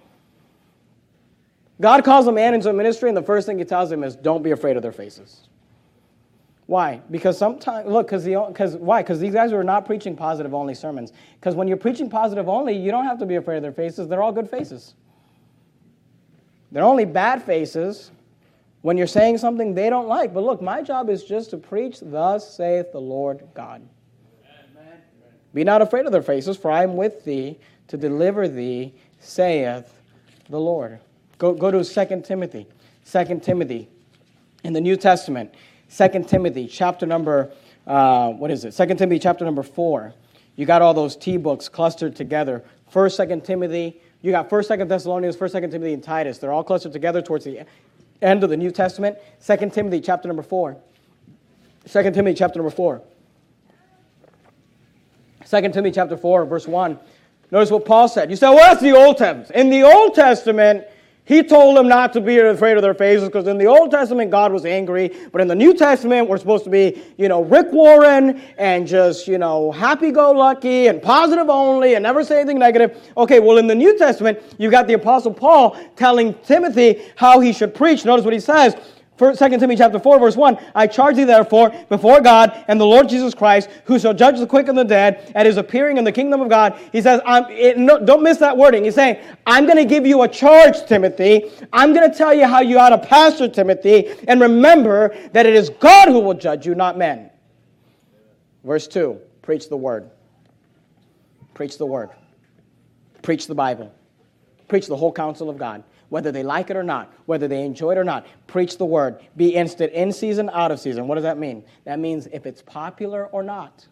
God calls a man into a ministry, and the first thing he tells him is, don't be afraid of their faces. Why? Because sometimes, look, because because why? Because these guys were not preaching positive-only sermons. Because when you're preaching positive-only, you don't have to be afraid of their faces. They're all good faces. They're only bad faces when you're saying something they don't like. But look, my job is just to preach, thus saith the Lord God. Amen. Be not afraid of their faces, for I am with thee to deliver thee, saith the Lord. Go, go to Second Timothy. Second Timothy in the New Testament. Second Timothy, chapter number, uh, what is it? Second Timothy, chapter number four. You got all those T books clustered together. First, Second Timothy. You got First, Second Thessalonians, First, Second Timothy, and Titus. They're all clustered together towards the end of the New Testament. Second Timothy, chapter number four. Second Timothy, chapter number four. Second Timothy, chapter four, verse one. Notice what Paul said. You say, well, that's the Old Testament. In the Old Testament, he told them not to be afraid of their faces because in the Old Testament, God was angry. But in the New Testament, we're supposed to be, you know, Rick Warren and just, you know, happy-go-lucky and positive only and never say anything negative. Okay, well, in the New Testament, you got the Apostle Paul telling Timothy how he should preach. Notice what he says. Second Timothy chapter four, verse one, I charge thee therefore before God and the Lord Jesus Christ, who shall judge the quick and the dead at his appearing in the kingdom of God. He says, I'm, it, no, don't miss that wording. He's saying, I'm going to give you a charge, Timothy. I'm going to tell you how you ought to pastor, Timothy. And remember that it is God who will judge you, not men. Verse two, preach the word. Preach the word. Preach the Bible. Preach the whole counsel of God. Whether they like it or not, whether they enjoy it or not, preach the word. Be instant in season, out of season. What does that mean? That means if it's popular or not.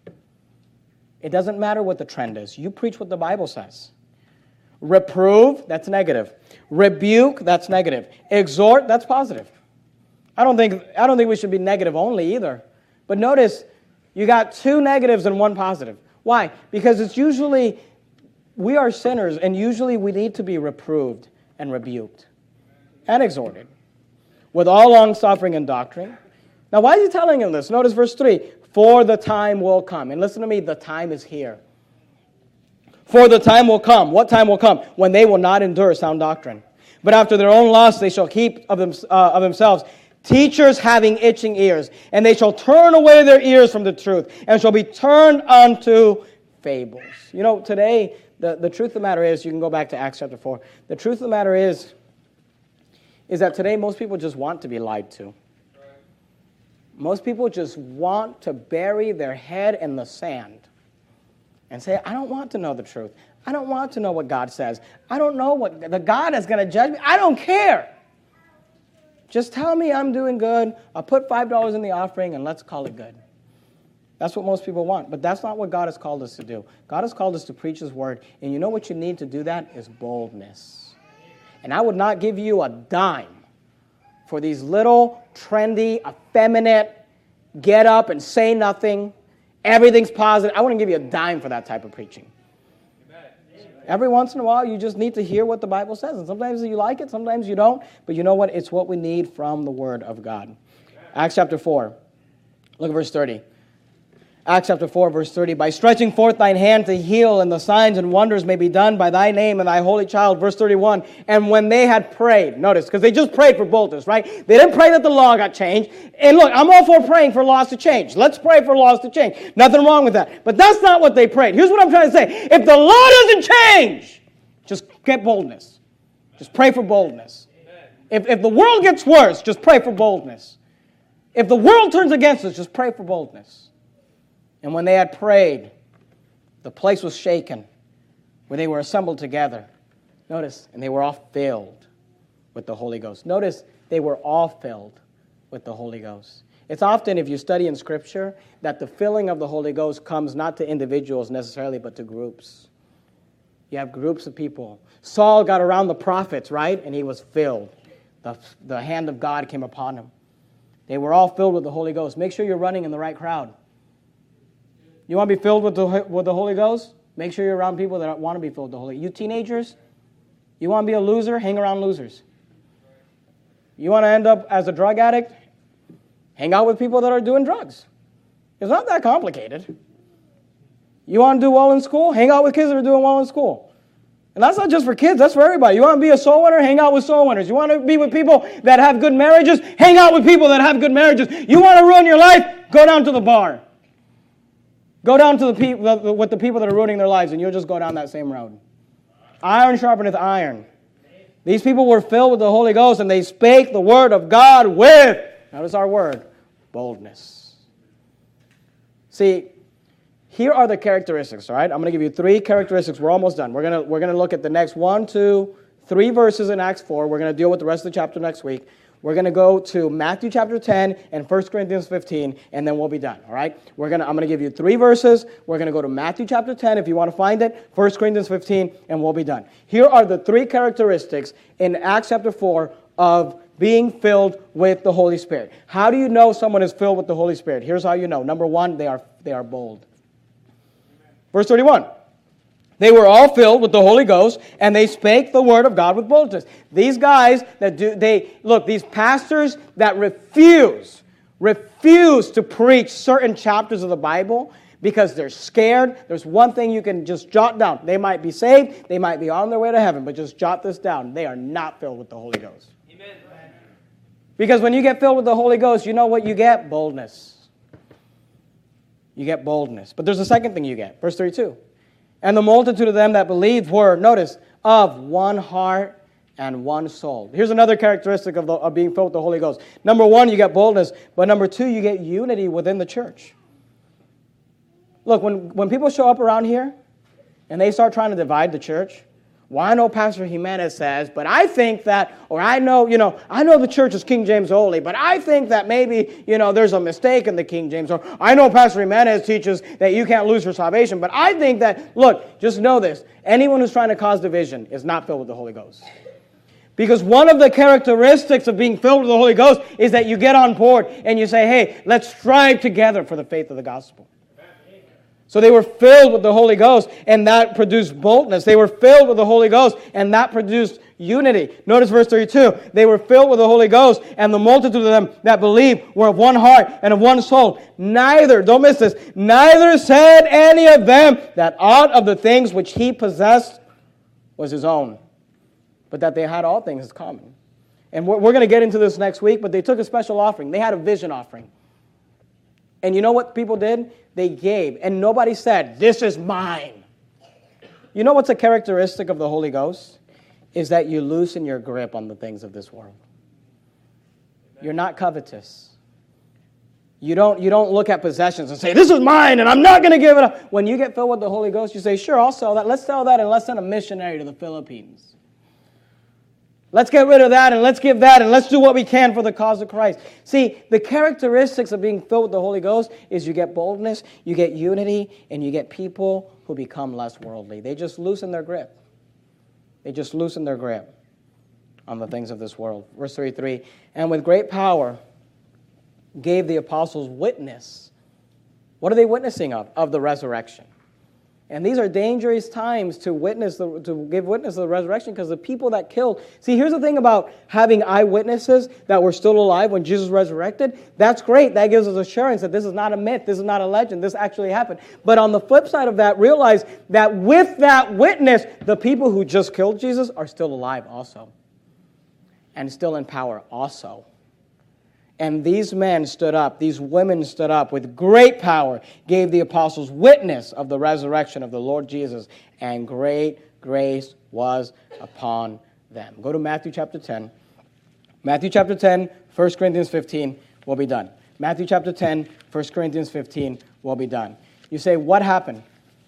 It doesn't matter what the trend is. You preach what the Bible says. Reprove, that's negative. Rebuke, that's negative. Exhort, that's positive. I don't think, I don't think we should be negative only either. But notice, you got two negatives and one positive. Why? Because it's usually, we are sinners, and usually we need to be reproved and rebuked and exhorted with all long-suffering and doctrine. Now, why is he telling him this? Notice verse three. For the time will come. And listen to me, the time is here. For the time will come. What time will come? When they will not endure sound doctrine. But after their own lusts they shall keep of, them, uh, of themselves teachers having itching ears. And they shall turn away their ears from the truth and shall be turned unto fables. You know, today, The, the truth of the matter is, you can go back to Acts chapter four. The truth of the matter is, is that today most people just want to be lied to. Most people just want to bury their head in the sand and say, I don't want to know the truth. I don't want to know what God says. I don't know what the God is going to judge me. I don't care. Just tell me I'm doing good. I'll put five dollars in the offering and let's call it good. That's what most people want, but that's not what God has called us to do. God has called us to preach His word, and you know what you need to do that is boldness. And I would not give you a dime for these little, trendy, effeminate, get up and say nothing, everything's positive. I wouldn't give you a dime for that type of preaching. Every once in a while, you just need to hear what the Bible says, and sometimes you like it, sometimes you don't, but you know what? It's what we need from the Word of God. Acts chapter four, look at verse thirty. Acts chapter four, verse thirty, by stretching forth thine hand to heal, and the signs and wonders may be done by thy name and thy holy child. Verse thirty-one, and when they had prayed, notice, because they just prayed for boldness, right? They didn't pray that the law got changed. And look, I'm all for praying for laws to change. Let's pray for laws to change. Nothing wrong with that. But that's not what they prayed. Here's what I'm trying to say. If the law doesn't change, just get boldness. Just pray for boldness. If, if the world gets worse, just pray for boldness. If the world turns against us, just pray for boldness. And when they had prayed, the place was shaken, where they were assembled together. Notice, and they were all filled with the Holy Ghost. Notice, they were all filled with the Holy Ghost. It's often, if you study in Scripture, that the filling of the Holy Ghost comes not to individuals necessarily, but to groups. You have groups of people. Saul got around the prophets, right? And he was filled. The, the hand of God came upon him. They were all filled with the Holy Ghost. Make sure you're running in the right crowd. You want to be filled with the, with the Holy Ghost? Make sure you're around people that want to be filled with the Holy Ghost. You teenagers, you want to be a loser? Hang around losers. You want to end up as a drug addict? Hang out with people that are doing drugs. It's not that complicated. You want to do well in school? Hang out with kids that are doing well in school. And that's not just for kids, that's for everybody. You want to be a soul winner? Hang out with soul winners. You want to be with people that have good marriages? Hang out with people that have good marriages. You want to ruin your life? Go down to the bar. Go down to the people with the people that are ruining their lives, and you'll just go down that same road. Iron sharpeneth iron. These people were filled with the Holy Ghost, and they spake the word of God with, notice our word, boldness. See, here are the characteristics, all right? I'm going to give you three characteristics. We're almost done. We're going to, we're going to look at the next one, two, three verses in Acts four. We're going to deal with the rest of the chapter next week. We're going to go to Matthew chapter ten and First Corinthians fifteen, and then we'll be done, all right? We're going to, I'm going to give you three verses. We're going to go to Matthew chapter ten, if you want to find it, First Corinthians fifteen, and we'll be done. Here are the three characteristics in Acts chapter four of being filled with the Holy Spirit. How do you know someone is filled with the Holy Spirit? Here's how you know. Number one, they are, they are bold. Verse thirty-one. They were all filled with the Holy Ghost, and they spake the word of God with boldness. These guys that do, they, look, these pastors that refuse, refuse to preach certain chapters of the Bible because they're scared. There's one thing you can just jot down. They might be saved, they might be on their way to heaven, but just jot this down. They are not filled with the Holy Ghost. Amen. Because when you get filled with the Holy Ghost, you know what you get? Boldness. You get boldness. But there's a second thing you get. Verse thirty-two. And the multitude of them that believed were, notice, of one heart and one soul. Here's another characteristic of, the, of being filled with the Holy Ghost. Number one, you get boldness. But number two, you get unity within the church. Look, when, when people show up around here and they start trying to divide the church, well, I know Pastor Jimenez says, but I think that, or I know, you know, I know the church is King James only, but I think that maybe, you know, there's a mistake in the King James. Or I know Pastor Jimenez teaches that you can't lose your salvation, but I think that, look, just know this. Anyone who's trying to cause division is not filled with the Holy Ghost. Because one of the characteristics of being filled with the Holy Ghost is that you get on board and you say, hey, let's strive together for the faith of the gospel. So they were filled with the Holy Ghost, and that produced boldness. They were filled with the Holy Ghost, and that produced unity. Notice verse thirty-two. They were filled with the Holy Ghost, and the multitude of them that believed were of one heart and of one soul. Neither, don't miss this, neither said any of them that aught of the things which he possessed was his own, but that they had all things common. And we're, we're going to get into this next week, but they took a special offering. They had a vision offering. And you know what people did? They gave. And nobody said, this is mine. You know what's a characteristic of the Holy Ghost? Is that you loosen your grip on the things of this world. You're not covetous. You don't, you don't look at possessions and say, this is mine and I'm not going to give it up. When you get filled with the Holy Ghost, you say, sure, I'll sell that. Let's sell that and let's send a missionary to the Philippines. Let's get rid of that and let's give that and let's do what we can for the cause of Christ. See, the characteristics of being filled with the Holy Ghost is you get boldness, you get unity, and you get people who become less worldly. They just loosen their grip. They just loosen their grip on the things of this world. Verse thirty-three, and with great power gave the apostles witness. What are they witnessing of? Of the resurrection. And these are dangerous times to witness, the, to give witness to the resurrection, because the people that killed... See, here's the thing about having eyewitnesses that were still alive when Jesus resurrected. That's great. That gives us assurance that this is not a myth. This is not a legend. This actually happened. But on the flip side of that, realize that with that witness, the people who just killed Jesus are still alive also. And still in power also. And these men stood up, these women stood up with great power, gave the apostles witness of the resurrection of the Lord Jesus, and great grace was upon them. Go to Matthew chapter ten. Matthew chapter ten, First Corinthians fifteen, we'll be done. Matthew chapter ten, First Corinthians fifteen, we'll be done. You say, what happened?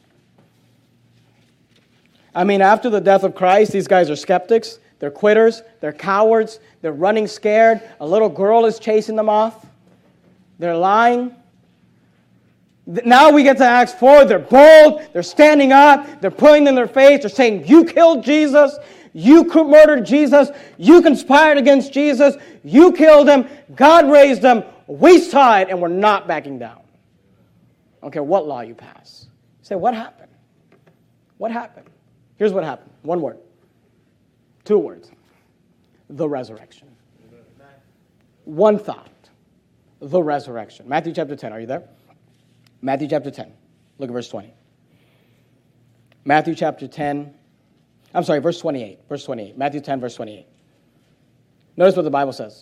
I mean, after the death of Christ, these guys are skeptics. They're quitters. They're cowards. They're running scared. A little girl is chasing them off. They're lying. Now we get to Acts four. They're bold. They're standing up. They're putting in their face. They're saying, you killed Jesus. You murdered Jesus. You conspired against Jesus. You killed him. God raised him. We saw it, and we're not backing down. I don't care what law you pass. You say, what happened? What happened? Here's what happened. One word. Two words. The resurrection. One thought. The resurrection. Matthew chapter ten. Are you there? Matthew chapter ten. Look at verse twenty. Matthew chapter ten. I'm sorry, verse twenty-eight. Verse twenty-eight. Matthew ten, verse twenty-eight. Notice what the Bible says.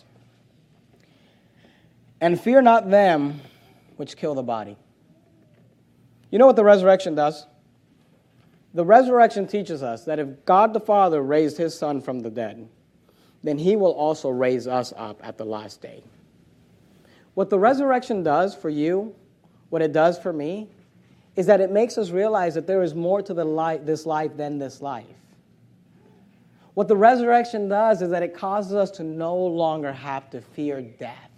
And fear not them which kill the body. You know what the resurrection does? The resurrection teaches us that if God the Father raised his Son from the dead, then he will also raise us up at the last day. What the resurrection does for you, what it does for me, is that it makes us realize that there is more to the life, this life than this life. What the resurrection does is that it causes us to no longer have to fear death.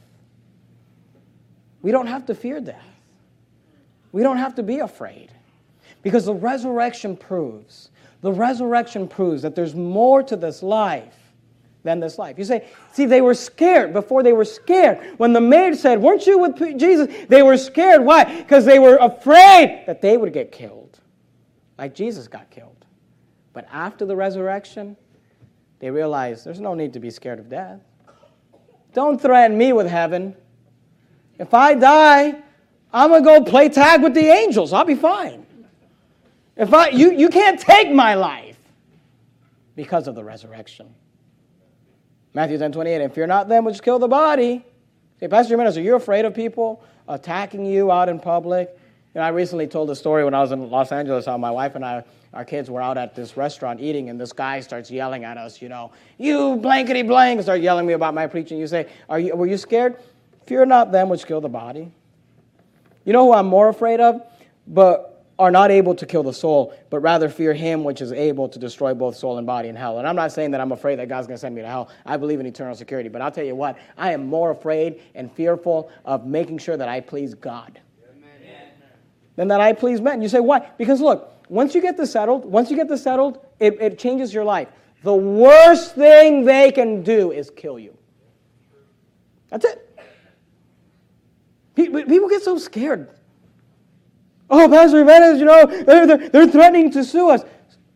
We don't have to fear death. We don't have to be afraid. Because the resurrection proves, the resurrection proves that there's more to this life than this life. You say, see, they were scared before they were scared. When the maid said, weren't you with Jesus? They were scared. Why? Because they were afraid that they would get killed, like Jesus got killed. But after the resurrection, they realized there's no need to be scared of death. Don't threaten me with heaven. If I die, I'm going to go play tag with the angels. I'll be fine. If I, you, you can't take my life because of the resurrection. Matthew ten twenty-eight, and fear not them which kill the body. Say, Pastor Jimenez, are you afraid of people attacking you out in public? You know, I recently told a story when I was in Los Angeles how my wife and I, our kids were out at this restaurant eating, and this guy starts yelling at us, you know, you blankety blank, and start yelling at me about my preaching. You say, are you, were you scared? Fear not them which kill the body. You know who I'm more afraid of? But are not able to kill the soul, but rather fear him which is able to destroy both soul and body in hell. And I'm not saying that I'm afraid that God's going to send me to hell. I believe in eternal security. But I'll tell you what, I am more afraid and fearful of making sure that I please God Amen. Than that I please men. You say, why? Because look, once you get this settled, once you get this settled, it, it changes your life. The worst thing they can do is kill you. That's it. People get so scared. Oh, Pastor Jimenez, you know, they're, they're, they're threatening to sue us.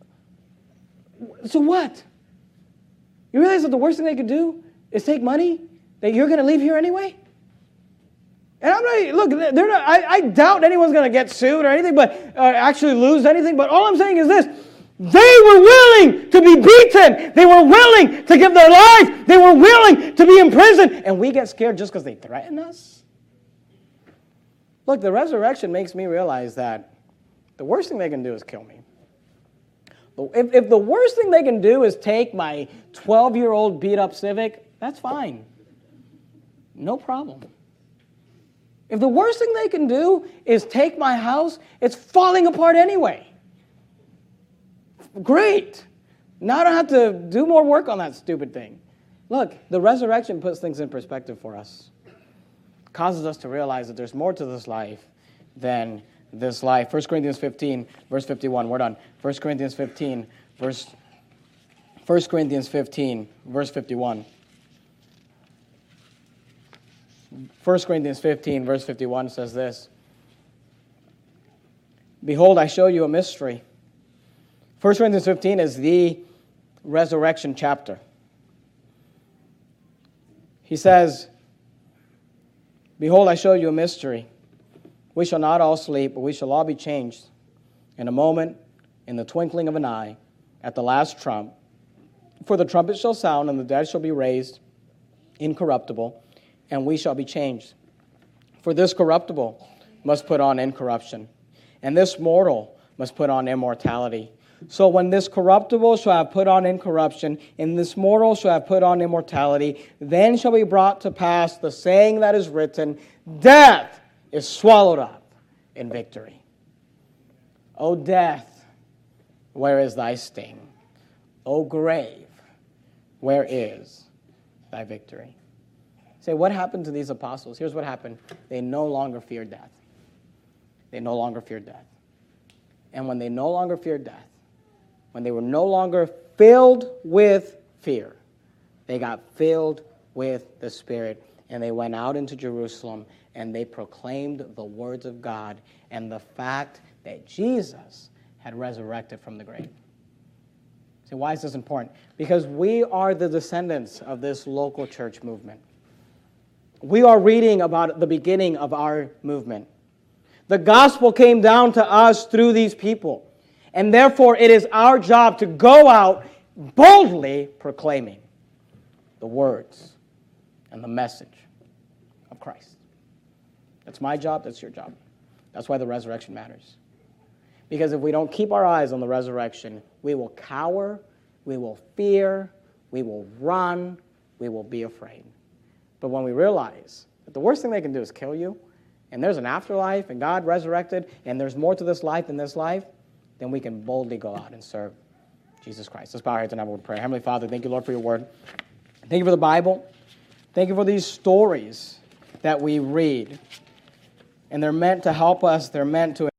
So what? You realize that the worst thing they could do is take money that you're going to leave here anyway? And I'm not, look, they're not, I, I doubt anyone's going to get sued or anything, but uh, actually lose anything. But all I'm saying is this. They were willing to be beaten. They were willing to give their life. They were willing to be imprisoned. And we get scared just because they threaten us? Look, the resurrection makes me realize that the worst thing they can do is kill me. If, if the worst thing they can do is take my twelve-year-old beat-up Civic, that's fine. No problem. If the worst thing they can do is take my house, it's falling apart anyway. Great. Now I don't have to do more work on that stupid thing. Look, the resurrection puts things in perspective for us. Causes us to realize that there's more to this life than this life. First Corinthians fifteen, verse fifty-one. We're done. First Corinthians fifteen, verse First Corinthians fifteen, verse fifty-one. First Corinthians fifteen, verse fifty-one says this. Behold, I show you a mystery. First Corinthians fifteen is the resurrection chapter. He says, behold, I show you a mystery. We shall not all sleep, but we shall all be changed in a moment, in the twinkling of an eye, at the last trump. For the trumpet shall sound, and the dead shall be raised incorruptible, and we shall be changed. For this corruptible must put on incorruption, and this mortal must put on immortality. So when this corruptible shall have put on incorruption, and this mortal shall have put on immortality, then shall be brought to pass the saying that is written, death is swallowed up in victory. O death, where is thy sting? O grave, where is thy victory? Say, what happened to these apostles? Here's what happened. They no longer feared death. They no longer feared death. And when they no longer feared death, when they were no longer filled with fear, they got filled with the Spirit, and they went out into Jerusalem, and they proclaimed the words of God and the fact that Jesus had resurrected from the grave. So why is this important? Because we are the descendants of this local church movement. We are reading about the beginning of our movement. The gospel came down to us through these people. And therefore, it is our job to go out boldly proclaiming the words and the message of Christ. That's my job. That's your job. That's why the resurrection matters. Because if we don't keep our eyes on the resurrection, we will cower, we will fear, we will run, we will be afraid. But when we realize that the worst thing they can do is kill you, and there's an afterlife, and God resurrected, and there's more to this life than this life, then we can boldly go out and serve Jesus Christ. Let's bow our heads and have a word of prayer. Heavenly Father, thank you, Lord, for your word. Thank you for the Bible. Thank you for these stories that we read. And they're meant to help us. They're meant to